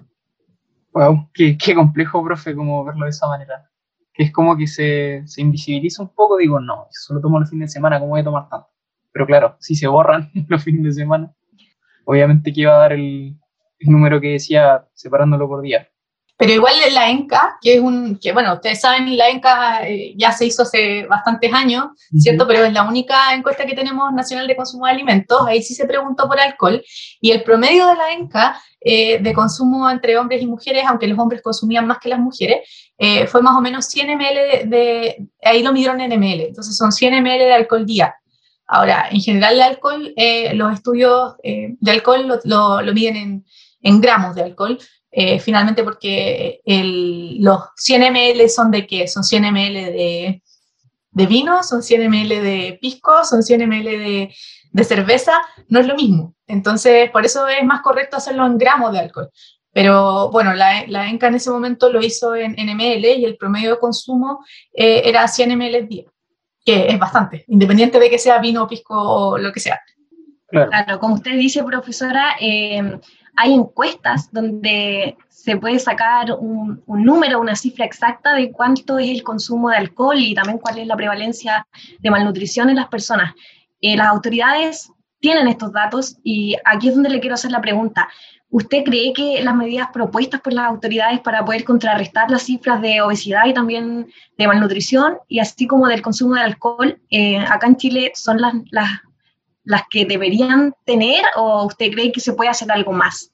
Wow, qué, qué complejo, profe, como verlo de esa manera. Que es como que se, se invisibiliza un poco. Digo, no, solo tomo los fines de semana, ¿cómo voy a tomar tanto? Pero claro, si se borran los fines de semana, obviamente que iba a dar el, el número que decía separándolo por día. Pero igual la ENCA, que es un, que bueno, ustedes saben, la ENCA eh, ya se hizo hace bastantes años, ¿cierto? Uh-huh. Pero es la única encuesta que tenemos nacional de consumo de alimentos. Ahí sí se preguntó por alcohol, y el promedio de la ENCA eh, de consumo entre hombres y mujeres, aunque los hombres consumían más que las mujeres, eh, fue más o menos cien mililitros de, de, ahí lo midieron en ml, entonces son cien mililitros de alcohol día. Ahora, en general el alcohol, eh, los estudios eh, de alcohol lo, lo, lo miden en, en gramos de alcohol, eh, finalmente porque el, los cien mililitros son de qué, son cien mililitros de, de vino, son cien mililitros de pisco, son cien mililitros de, de cerveza, no es lo mismo. Entonces, por eso es más correcto hacerlo en gramos de alcohol. Pero bueno, la, la ENCA en ese momento lo hizo en, en ml, y el promedio de consumo eh, era cien mililitros día, que es bastante, independiente de que sea vino, pisco o lo que sea. Claro, claro, como usted dice, profesora, eh, hay encuestas donde se puede sacar un, un número, una cifra exacta de cuánto es el consumo de alcohol y también cuál es la prevalencia de malnutrición en las personas. Eh, las autoridades tienen estos datos, y aquí es donde le quiero hacer la pregunta. ¿Usted cree que las medidas propuestas por las autoridades para poder contrarrestar las cifras de obesidad y también de malnutrición, y así como del consumo de alcohol, eh, acá en Chile son las, las, las que deberían tener, o usted cree que se puede hacer algo más?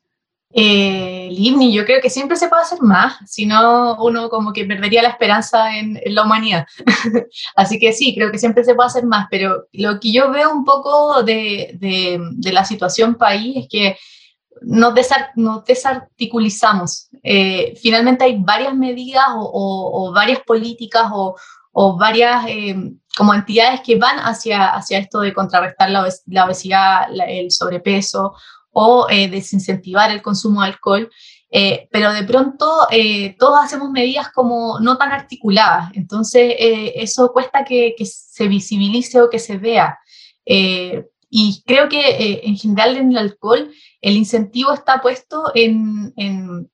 Eh, Livni, yo creo que siempre se puede hacer más, si no uno como que perdería la esperanza en, en la humanidad. Así que sí, creo que siempre se puede hacer más, pero lo que yo veo un poco de, de, de la situación país es que nos, desart, nos desarticulizamos. Eh, finalmente hay varias medidas o, o, o varias políticas o, o varias eh, como entidades que van hacia, hacia esto de contrarrestar la, obes, la obesidad, la, el sobrepeso, o eh, desincentivar el consumo de alcohol, eh, pero de pronto eh, todos hacemos medidas como no tan articuladas, entonces eh, eso cuesta que, que se visibilice o que se vea. Eh, y creo que eh, en general en el alcohol el incentivo está puesto en, en,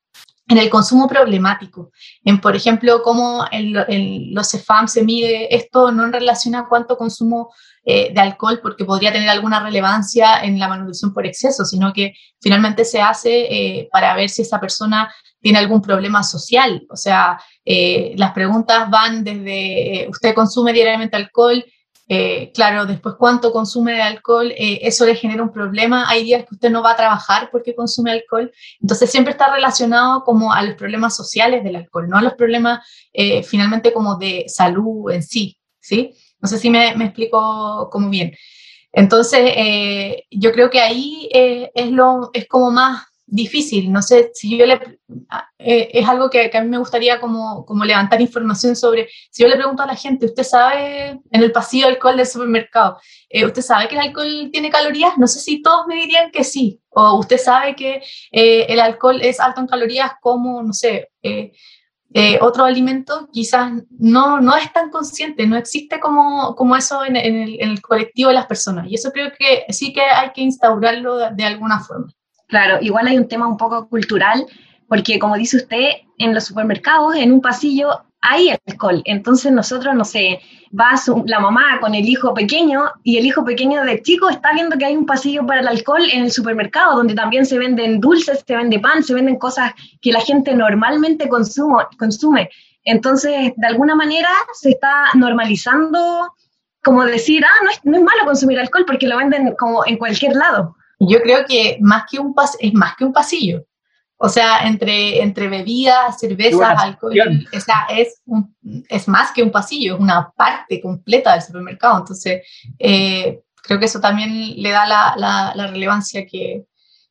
en el consumo problemático, en, por ejemplo, cómo en, en los CEFAM se mide esto no en relación a cuánto consumo eh, de alcohol, porque podría tener alguna relevancia en la malnutrición por exceso, sino que finalmente se hace eh, para ver si esa persona tiene algún problema social. O sea, eh, las preguntas van desde, eh, ¿usted consume diariamente alcohol? Eh, claro, después cuánto consume de alcohol, eh, eso le genera un problema. Hay días que usted no va a trabajar porque consume alcohol. Entonces siempre está relacionado como a los problemas sociales del alcohol, no a los problemas eh, finalmente como de salud en sí, ¿sí? No sé si me, me explico como bien. Entonces eh, yo creo que ahí eh, es, lo, es como más difícil. No sé si yo le... Eh, es algo que, que a mí me gustaría como, como levantar información sobre. Si yo le pregunto a la gente, ¿usted sabe en el pasillo de alcohol del supermercado, eh, ¿usted sabe que el alcohol tiene calorías? No sé si todos me dirían que sí. O usted sabe que eh, el alcohol es alto en calorías como, no sé, eh, eh, otro alimento, quizás no, no es tan consciente, no existe como, como eso en, en, el, en el colectivo de las personas. Y eso creo que sí que hay que instaurarlo de, de alguna forma. Claro, igual hay un tema un poco cultural, porque como dice usted, en los supermercados, en un pasillo, hay alcohol. Entonces nosotros, no sé, va su, la mamá con el hijo pequeño y el hijo pequeño de chico está viendo que hay un pasillo para el alcohol en el supermercado, donde también se venden dulces, se vende pan, se venden cosas que la gente normalmente consumo, consume. Entonces, de alguna manera se está normalizando como decir, ah, no es, no es malo consumir alcohol porque lo venden como en cualquier lado. Yo creo que más que un pas es más que un pasillo. O sea, entre, entre bebidas, cervezas, alcohol, o sea, es, un, es más que un pasillo, es una parte completa del supermercado. Entonces, eh, creo que eso también le da la, la, la relevancia que,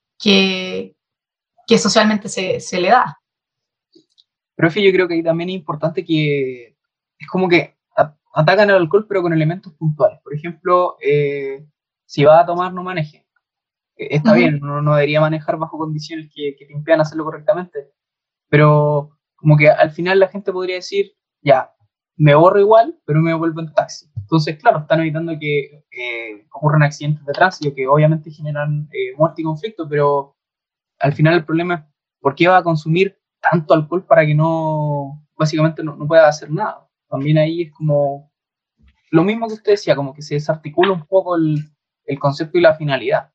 que, que socialmente se, se le da. Profe, yo creo que ahí también es importante que es como que atacan el alcohol, pero con elementos puntuales. Por ejemplo, eh, si va a tomar, no maneje. Está uh-huh. bien, uno no debería manejar bajo condiciones que, que te impidan hacerlo correctamente, pero como que al final la gente podría decir, ya, me borro igual, pero me vuelvo en taxi. Entonces, claro, están evitando que eh, ocurran accidentes de tránsito que obviamente generan eh, muerte y conflicto, pero al final el problema es por qué va a consumir tanto alcohol para que no, básicamente no, no pueda hacer nada. También ahí es como lo mismo que usted decía, como que se desarticula un poco el, el concepto y la finalidad.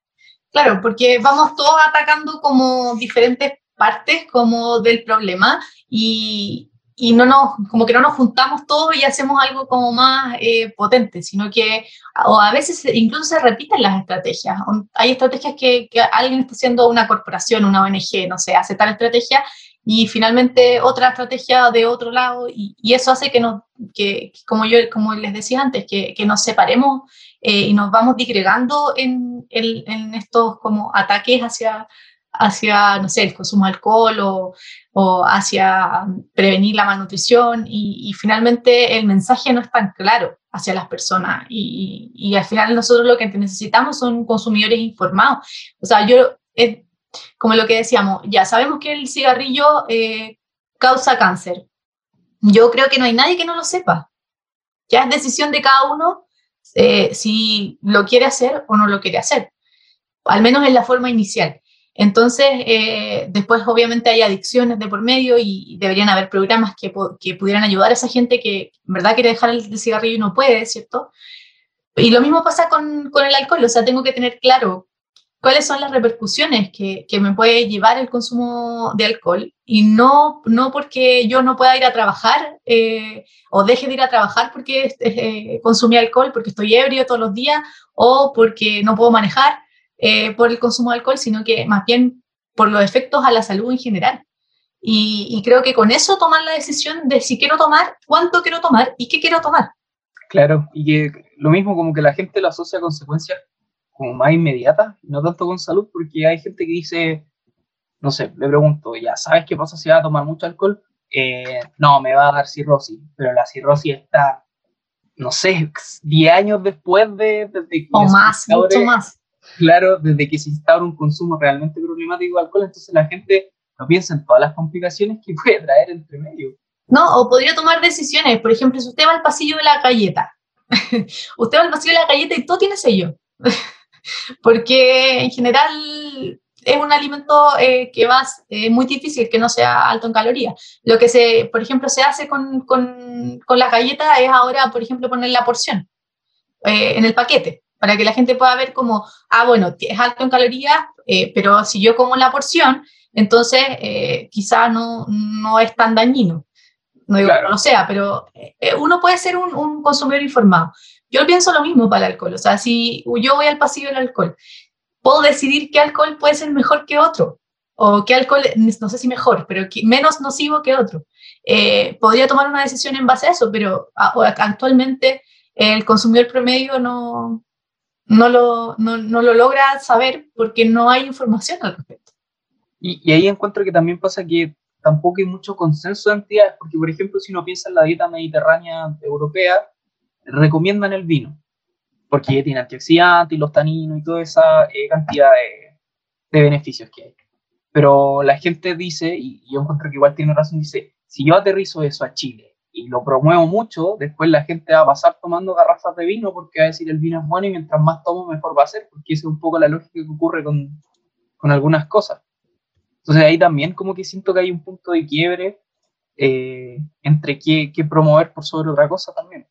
Claro, porque vamos todos atacando como diferentes partes como del problema y, y no nos, como que no nos juntamos todos y hacemos algo como más eh, potente, sino que o a veces incluso se repiten las estrategias. Hay estrategias que, que alguien está haciendo, una corporación, una O N G, no sé, hace tal estrategia y finalmente otra estrategia de otro lado y, y eso hace que, nos, que como, yo, como les decía antes, que, que nos separemos Eh, y nos vamos disgregando en, en, en estos como ataques hacia, hacia, no sé, el consumo de alcohol o, o hacia prevenir la malnutrición y, y finalmente el mensaje no es tan claro hacia las personas y, y, y al final nosotros lo que necesitamos son consumidores informados. O sea, yo, eh, como lo que decíamos, ya sabemos que el cigarrillo eh, causa cáncer. Yo creo que no hay nadie que no lo sepa. Ya es decisión de cada uno Eh, si lo quiere hacer o no lo quiere hacer, al menos en la forma inicial. Entonces, eh, después obviamente hay adicciones de por medio y deberían haber programas que, que pudieran ayudar a esa gente que en verdad quiere dejar el cigarrillo y no puede, ¿cierto? Y lo mismo pasa con, con el alcohol, o sea, tengo que tener claro cuáles son las repercusiones que, que me puede llevar el consumo de alcohol y no, no porque yo no pueda ir a trabajar eh, o deje de ir a trabajar porque eh, consumí alcohol, porque estoy ebrio todos los días o porque no puedo manejar eh, por el consumo de alcohol, sino que más bien por los efectos a la salud en general. Y, y creo que con eso tomar la decisión de si quiero tomar, cuánto quiero tomar y qué quiero tomar. Claro, y que lo mismo como que la gente lo asocia a consecuencias como más inmediata, no tanto con salud, porque hay gente que dice, no sé, le pregunto, ya, ¿sabes qué pasa si vas a tomar mucho alcohol? Eh, no, me va a dar cirrosis, pero la cirrosis está, no sé, diez años después de, de que o más, instaure, mucho más. Claro, desde que se instaura un consumo realmente problemático de alcohol, entonces la gente no piensa en todas las complicaciones que puede traer entre medio. No, o podría tomar decisiones, por ejemplo, si usted va al pasillo de la galleta, usted va al pasillo de la galleta y todo tiene sello. Porque en general es un alimento eh, que va eh, muy difícil que no sea alto en calorías. Lo que, se, por ejemplo, se hace con, con, con las galletas es ahora, por ejemplo, poner la porción eh, en el paquete, para que la gente pueda ver como, ah, bueno, es alto en calorías, eh, pero si yo como la porción, entonces eh, quizá no, no es tan dañino. No digo claro. que no lo sea, pero eh, uno puede ser un, un consumidor informado. Yo pienso lo mismo para el alcohol. O sea, si yo voy al pasillo del alcohol, puedo decidir qué alcohol puede ser mejor que otro, o qué alcohol, no sé si mejor, pero que, menos nocivo que otro. Eh, podría tomar una decisión en base a eso, pero a, actualmente el consumidor promedio no, no, lo, no, no lo logra saber porque no hay información al respecto. Y, y ahí encuentro que también pasa que tampoco hay mucho consenso de entidades, porque por ejemplo, si uno piensa en la dieta mediterránea europea, recomiendan el vino, porque tiene antioxidantes, los taninos y toda esa eh, cantidad de, de beneficios que hay. Pero la gente dice, y yo encuentro que igual tiene razón, dice, si yo aterrizo eso a Chile y lo promuevo mucho, después la gente va a pasar tomando garrafas de vino porque va a decir el vino es bueno y mientras más tomo mejor va a ser, porque esa es un poco la lógica que ocurre con, con algunas cosas. Entonces ahí también como que siento que hay un punto de quiebre eh, entre qué, qué promover por sobre otra cosa también.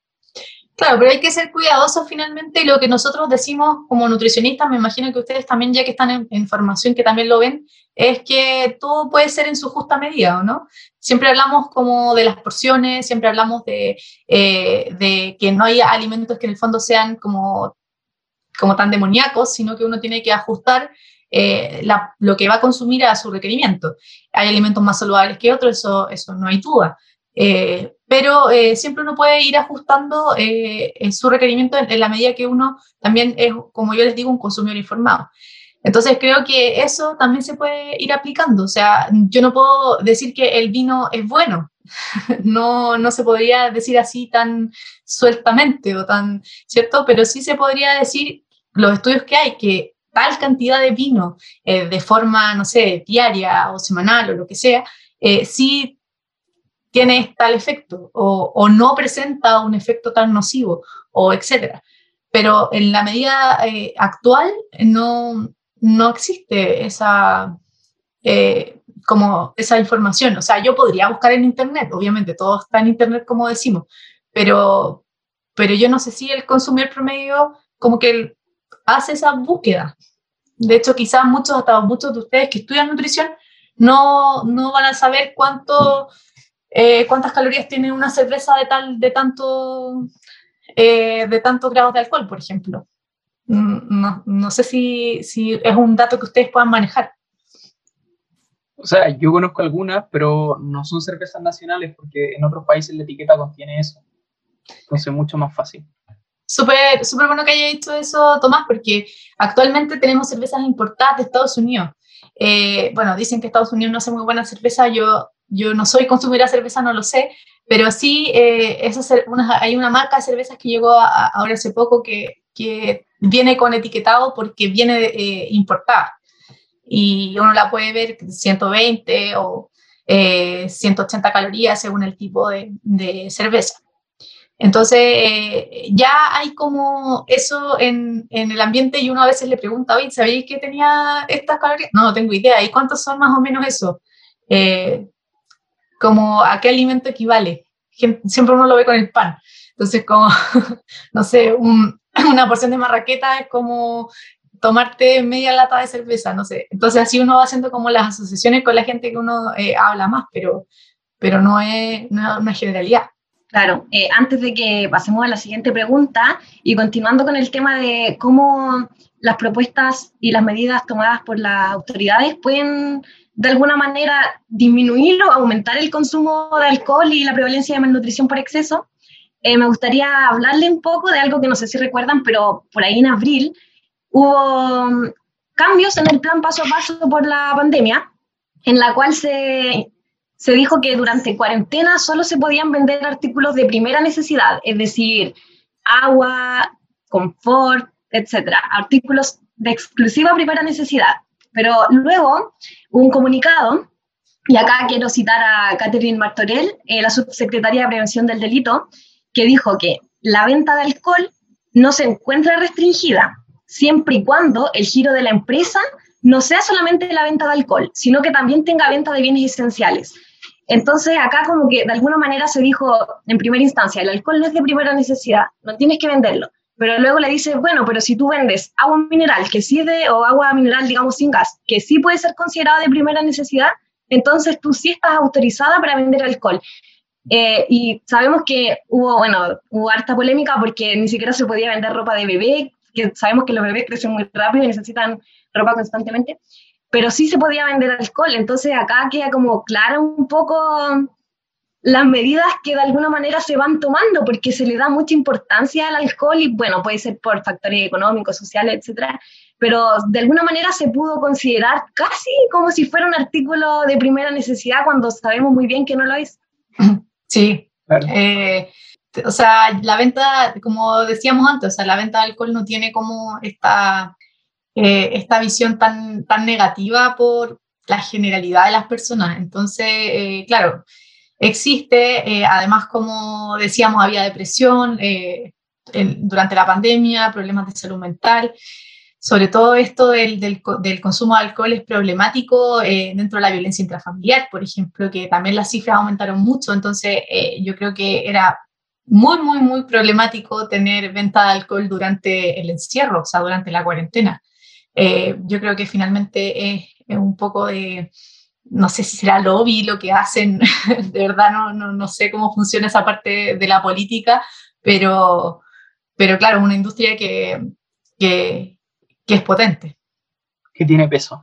Claro, pero hay que ser cuidadosos finalmente, y lo que nosotros decimos como nutricionistas, me imagino que ustedes también, ya que están en, en formación, que también lo ven, es que todo puede ser en su justa medida, ¿no? Siempre hablamos como de las porciones, siempre hablamos de, eh, de que no hay alimentos que en el fondo sean como, como tan demoníacos, sino que uno tiene que ajustar eh, la, lo que va a consumir a su requerimiento. Hay alimentos más saludables que otros, eso, eso no hay duda. Eh, pero eh, siempre uno puede ir ajustando eh, en su requerimiento en, en la medida que uno también es, como yo les digo, un consumidor informado. Entonces creo que eso también se puede ir aplicando. O sea, yo no puedo decir que el vino es bueno. no, no se podría decir así tan sueltamente o tan, ¿cierto? Pero sí se podría decir, los estudios que hay, que tal cantidad de vino eh, de forma, no sé, diaria o semanal o lo que sea, eh, sí tiene tal efecto, o, o no presenta un efecto tan nocivo, o etcétera. Pero en la medida eh, actual no, no existe esa, eh, como esa información. O sea, yo podría buscar en internet, obviamente todo está en internet como decimos, pero, pero yo no sé si el consumidor promedio como que hace esa búsqueda. De hecho, quizás muchos, hasta muchos de ustedes que estudian nutrición no, no van a saber cuánto... Eh, cuántas calorías tiene una cerveza de, tal, de, tanto, eh, de tantos grados de alcohol, por ejemplo. No, no sé si, si es un dato que ustedes puedan manejar. O sea, yo conozco algunas, pero no son cervezas nacionales porque en otros países la etiqueta contiene eso. Entonces es mucho más fácil. Súper súper bueno que haya dicho eso, Tomás, porque actualmente tenemos cervezas importadas de Estados Unidos. Eh, bueno, dicen que Estados Unidos no hace muy buena cerveza. Yo... Yo no soy consumidora de cerveza, no lo sé, pero sí eh, esas, una, hay una marca de cervezas que llegó a, a ahora hace poco que, que viene con etiquetado porque viene eh, importada. Y uno la puede ver ciento veinte o eh, ciento ochenta calorías según el tipo de, de cerveza. Entonces eh, ya hay como eso en, en el ambiente y uno a veces le pregunta, oye, ¿sabéis que tenía estas calorías? No, no tengo idea. ¿Y cuántos son más o menos eso? Eh, como a qué alimento equivale. Siempre uno lo ve con el pan. Entonces, como, no sé, un, una porción de marraqueta es como tomarte media lata de cerveza, no sé. Entonces, así uno va haciendo como las asociaciones con la gente que uno eh, habla más, pero, pero no es no, una generalidad. Claro, eh, antes de que pasemos a la siguiente pregunta y continuando con el tema de cómo las propuestas y las medidas tomadas por las autoridades pueden de alguna manera disminuir o aumentar el consumo de alcohol y la prevalencia de malnutrición por exceso, eh, me gustaría hablarle un poco de algo que no sé si recuerdan, pero por ahí en abril hubo um, cambios en el plan paso a paso por la pandemia, en la cual se, se dijo que durante cuarentena solo se podían vender artículos de primera necesidad, es decir, agua, confort, etcétera, artículos de exclusiva primera necesidad. Pero luego un comunicado, y acá quiero citar a Catherine Martorell, eh, la subsecretaria de Prevención del Delito, que dijo que la venta de alcohol no se encuentra restringida, siempre y cuando el giro de la empresa no sea solamente la venta de alcohol, sino que también tenga venta de bienes esenciales. Entonces acá como que de alguna manera se dijo en primera instancia, el alcohol no es de primera necesidad, no tienes que venderlo. Pero luego le dices, bueno, pero si tú vendes agua mineral, que sí es de, o agua mineral, digamos, sin gas, que sí puede ser considerada de primera necesidad, entonces tú sí estás autorizada para vender alcohol. Eh, y sabemos que hubo, bueno, hubo harta polémica porque ni siquiera se podía vender ropa de bebé, que sabemos que los bebés crecen muy rápido y necesitan ropa constantemente, pero sí se podía vender alcohol. Entonces acá queda como clara un poco las medidas que de alguna manera se van tomando, porque se le da mucha importancia al alcohol y bueno, puede ser por factores económicos, sociales, etcétera, pero de alguna manera se pudo considerar casi como si fuera un artículo de primera necesidad cuando sabemos muy bien que no lo es. Sí, claro. eh, o sea, la venta, como decíamos antes, o sea, la venta de alcohol no tiene como esta, eh, esta visión tan, tan negativa por la generalidad de las personas. Entonces, eh, claro, existe, eh, además, como decíamos, había depresión eh, en, durante la pandemia, problemas de salud mental. Sobre todo esto del, del, del consumo de alcohol es problemático eh, dentro de la violencia intrafamiliar, por ejemplo, que también las cifras aumentaron mucho. Entonces, eh, yo creo que era muy, muy, muy problemático tener venta de alcohol durante el encierro, o sea, durante la cuarentena. Eh, yo creo que finalmente es, es un poco de... no sé si será lobby lo que hacen, de verdad no, no, no sé cómo funciona esa parte de la política, pero, pero claro, es una industria que, que, que es potente. Que tiene peso.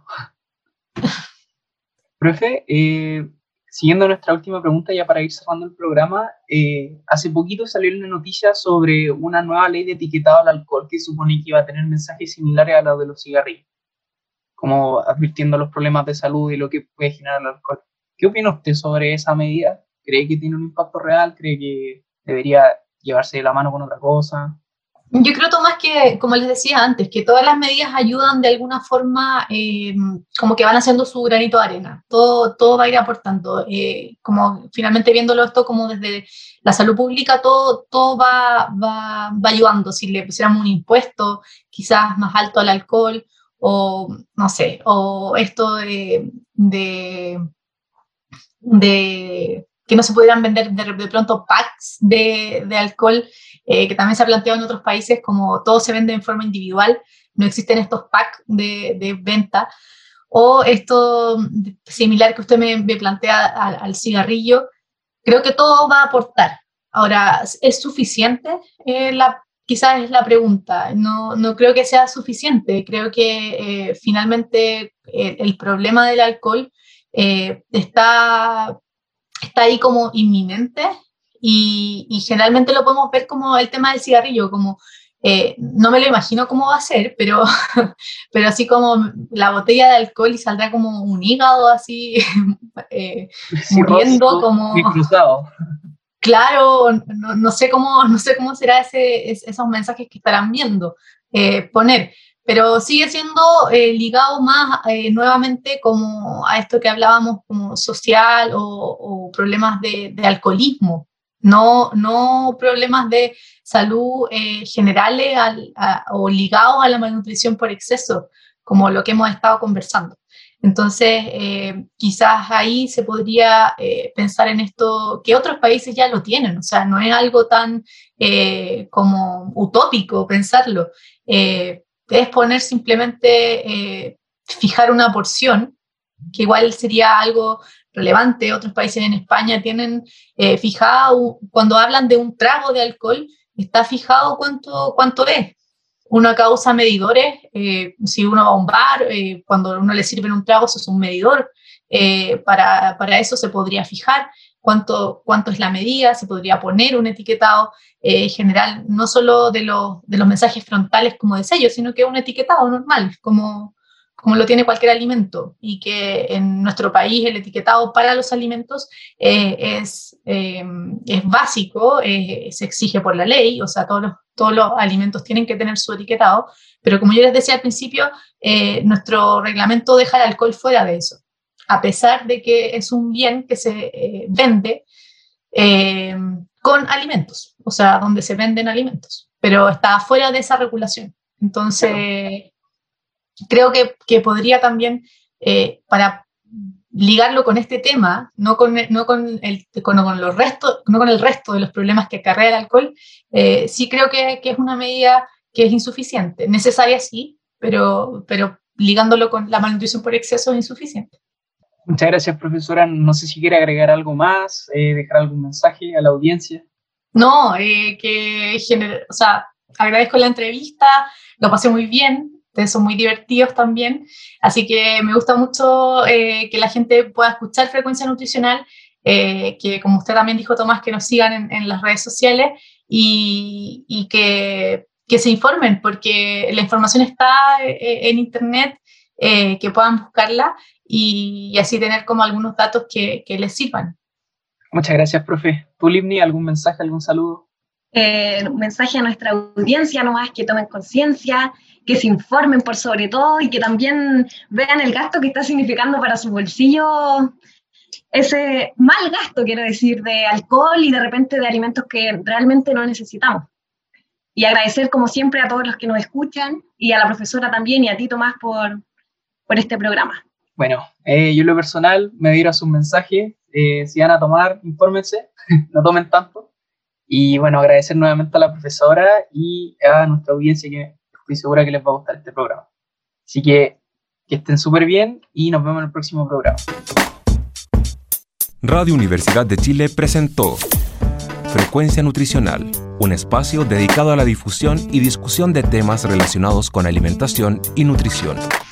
Profe, eh, siguiendo nuestra última pregunta, ya para ir cerrando el programa, eh, hace poquito salió una noticia sobre una nueva ley de etiquetado al alcohol que supone que iba a tener mensajes similares a los de los cigarrillos, como advirtiendo los problemas de salud y lo que puede generar el alcohol. ¿Qué opina usted sobre esa medida? ¿Cree que tiene un impacto real? ¿Cree que debería llevarse de la mano con otra cosa? Yo creo, Tomás, que, como les decía antes, que todas las medidas ayudan de alguna forma, eh, como que van haciendo su granito de arena. Todo, todo va a ir aportando. Eh, como finalmente viéndolo esto como desde la salud pública, todo, todo va, va, va ayudando. Si le pusiéramos un impuesto quizás más alto al alcohol, o no sé, o esto de, de, de que no se pudieran vender de, de pronto packs de, de alcohol, eh, que también se ha planteado en otros países, como todo se vende en forma individual, no existen estos packs de, de venta, o esto similar que usted me, me plantea al, al cigarrillo. Creo que todo va a aportar. Ahora, ¿es suficiente? Eh, la, quizás es la pregunta. No, no creo que sea suficiente. Creo que eh, finalmente el, el problema del alcohol eh, está, está ahí como inminente y, y generalmente lo podemos ver como el tema del cigarrillo, como eh, no me lo imagino cómo va a ser, pero, pero así como la botella de alcohol y saldrá como un hígado así eh, muriendo, como... cruzado. Claro, no, no, sé cómo, no sé cómo será ese, es, esos mensajes que estarán viendo eh, poner, pero sigue siendo eh, ligado más eh, nuevamente como a esto que hablábamos como social o, o problemas de, de alcoholismo, no, no problemas de salud eh, generales al, a, o ligados a la malnutrición por exceso, como lo que hemos estado conversando. Entonces, eh, quizás ahí se podría eh, pensar en esto, que otros países ya lo tienen, o sea, no es algo tan eh, como utópico pensarlo, eh, es poner simplemente, eh, fijar una porción, que igual sería algo relevante. Otros países en España tienen eh, fijado, cuando hablan de un trago de alcohol, está fijado cuánto, cuánto es. Uno acá usa medidores, eh, si uno va a un bar, eh, cuando uno le sirven un trago, eso es un medidor, eh, para, para eso se podría fijar cuánto, cuánto es la medida, se podría poner un etiquetado eh, general, no solo de los, de los mensajes frontales como de sello, sino que un etiquetado normal, como, como lo tiene cualquier alimento, y que en nuestro país el etiquetado para los alimentos eh, es, eh, es básico, eh, se exige por la ley, o sea, todos los, todos los alimentos tienen que tener su etiquetado, pero como yo les decía al principio, eh, nuestro reglamento deja el alcohol fuera de eso, a pesar de que es un bien que se eh, vende eh, con alimentos, o sea, donde se venden alimentos, pero está fuera de esa regulación. Entonces... creo que, que podría también, eh, para ligarlo con este tema, no con, no con, el, con, con los restos, no con el resto de los problemas que acarrea el alcohol, eh, sí creo que, que es una medida que es insuficiente, necesaria sí, pero, pero ligándolo con la malnutrición por exceso es insuficiente. Muchas gracias, profesora. No sé si quiere agregar algo más, eh, dejar algún mensaje a la audiencia. No, eh, que gener- o sea, agradezco la entrevista, lo pasé muy bien, ustedes son muy divertidos también, así que me gusta mucho eh, que la gente pueda escuchar Frecuencia Nutricional, eh, que como usted también dijo, Tomás, que nos sigan en, en las redes sociales y, y que, que se informen, porque la información está eh, en internet, eh, que puedan buscarla y, y así tener como algunos datos que, que les sirvan. Muchas gracias, profe. ¿Tú, Livni, algún mensaje, algún saludo? Eh, un mensaje a nuestra audiencia nomás, que tomen conciencia, que se informen por sobre todo y que también vean el gasto que está significando para su bolsillo, ese mal gasto, quiero decir, de alcohol y de repente de alimentos que realmente no necesitamos. Y agradecer como siempre a todos los que nos escuchan y a la profesora también y a ti, Tomás, por, por este programa. Bueno, eh, yo en lo personal me adhiero a sus mensajes. Eh, si van a tomar, infórmense, no tomen tanto. Y bueno, agradecer nuevamente a la profesora y a nuestra audiencia, que estoy segura que les va a gustar este programa. Así que que estén súper bien y nos vemos en el próximo programa. Radio Universidad de Chile presentó Frecuencia Nutricional, un espacio dedicado a la difusión y discusión de temas relacionados con alimentación y nutrición.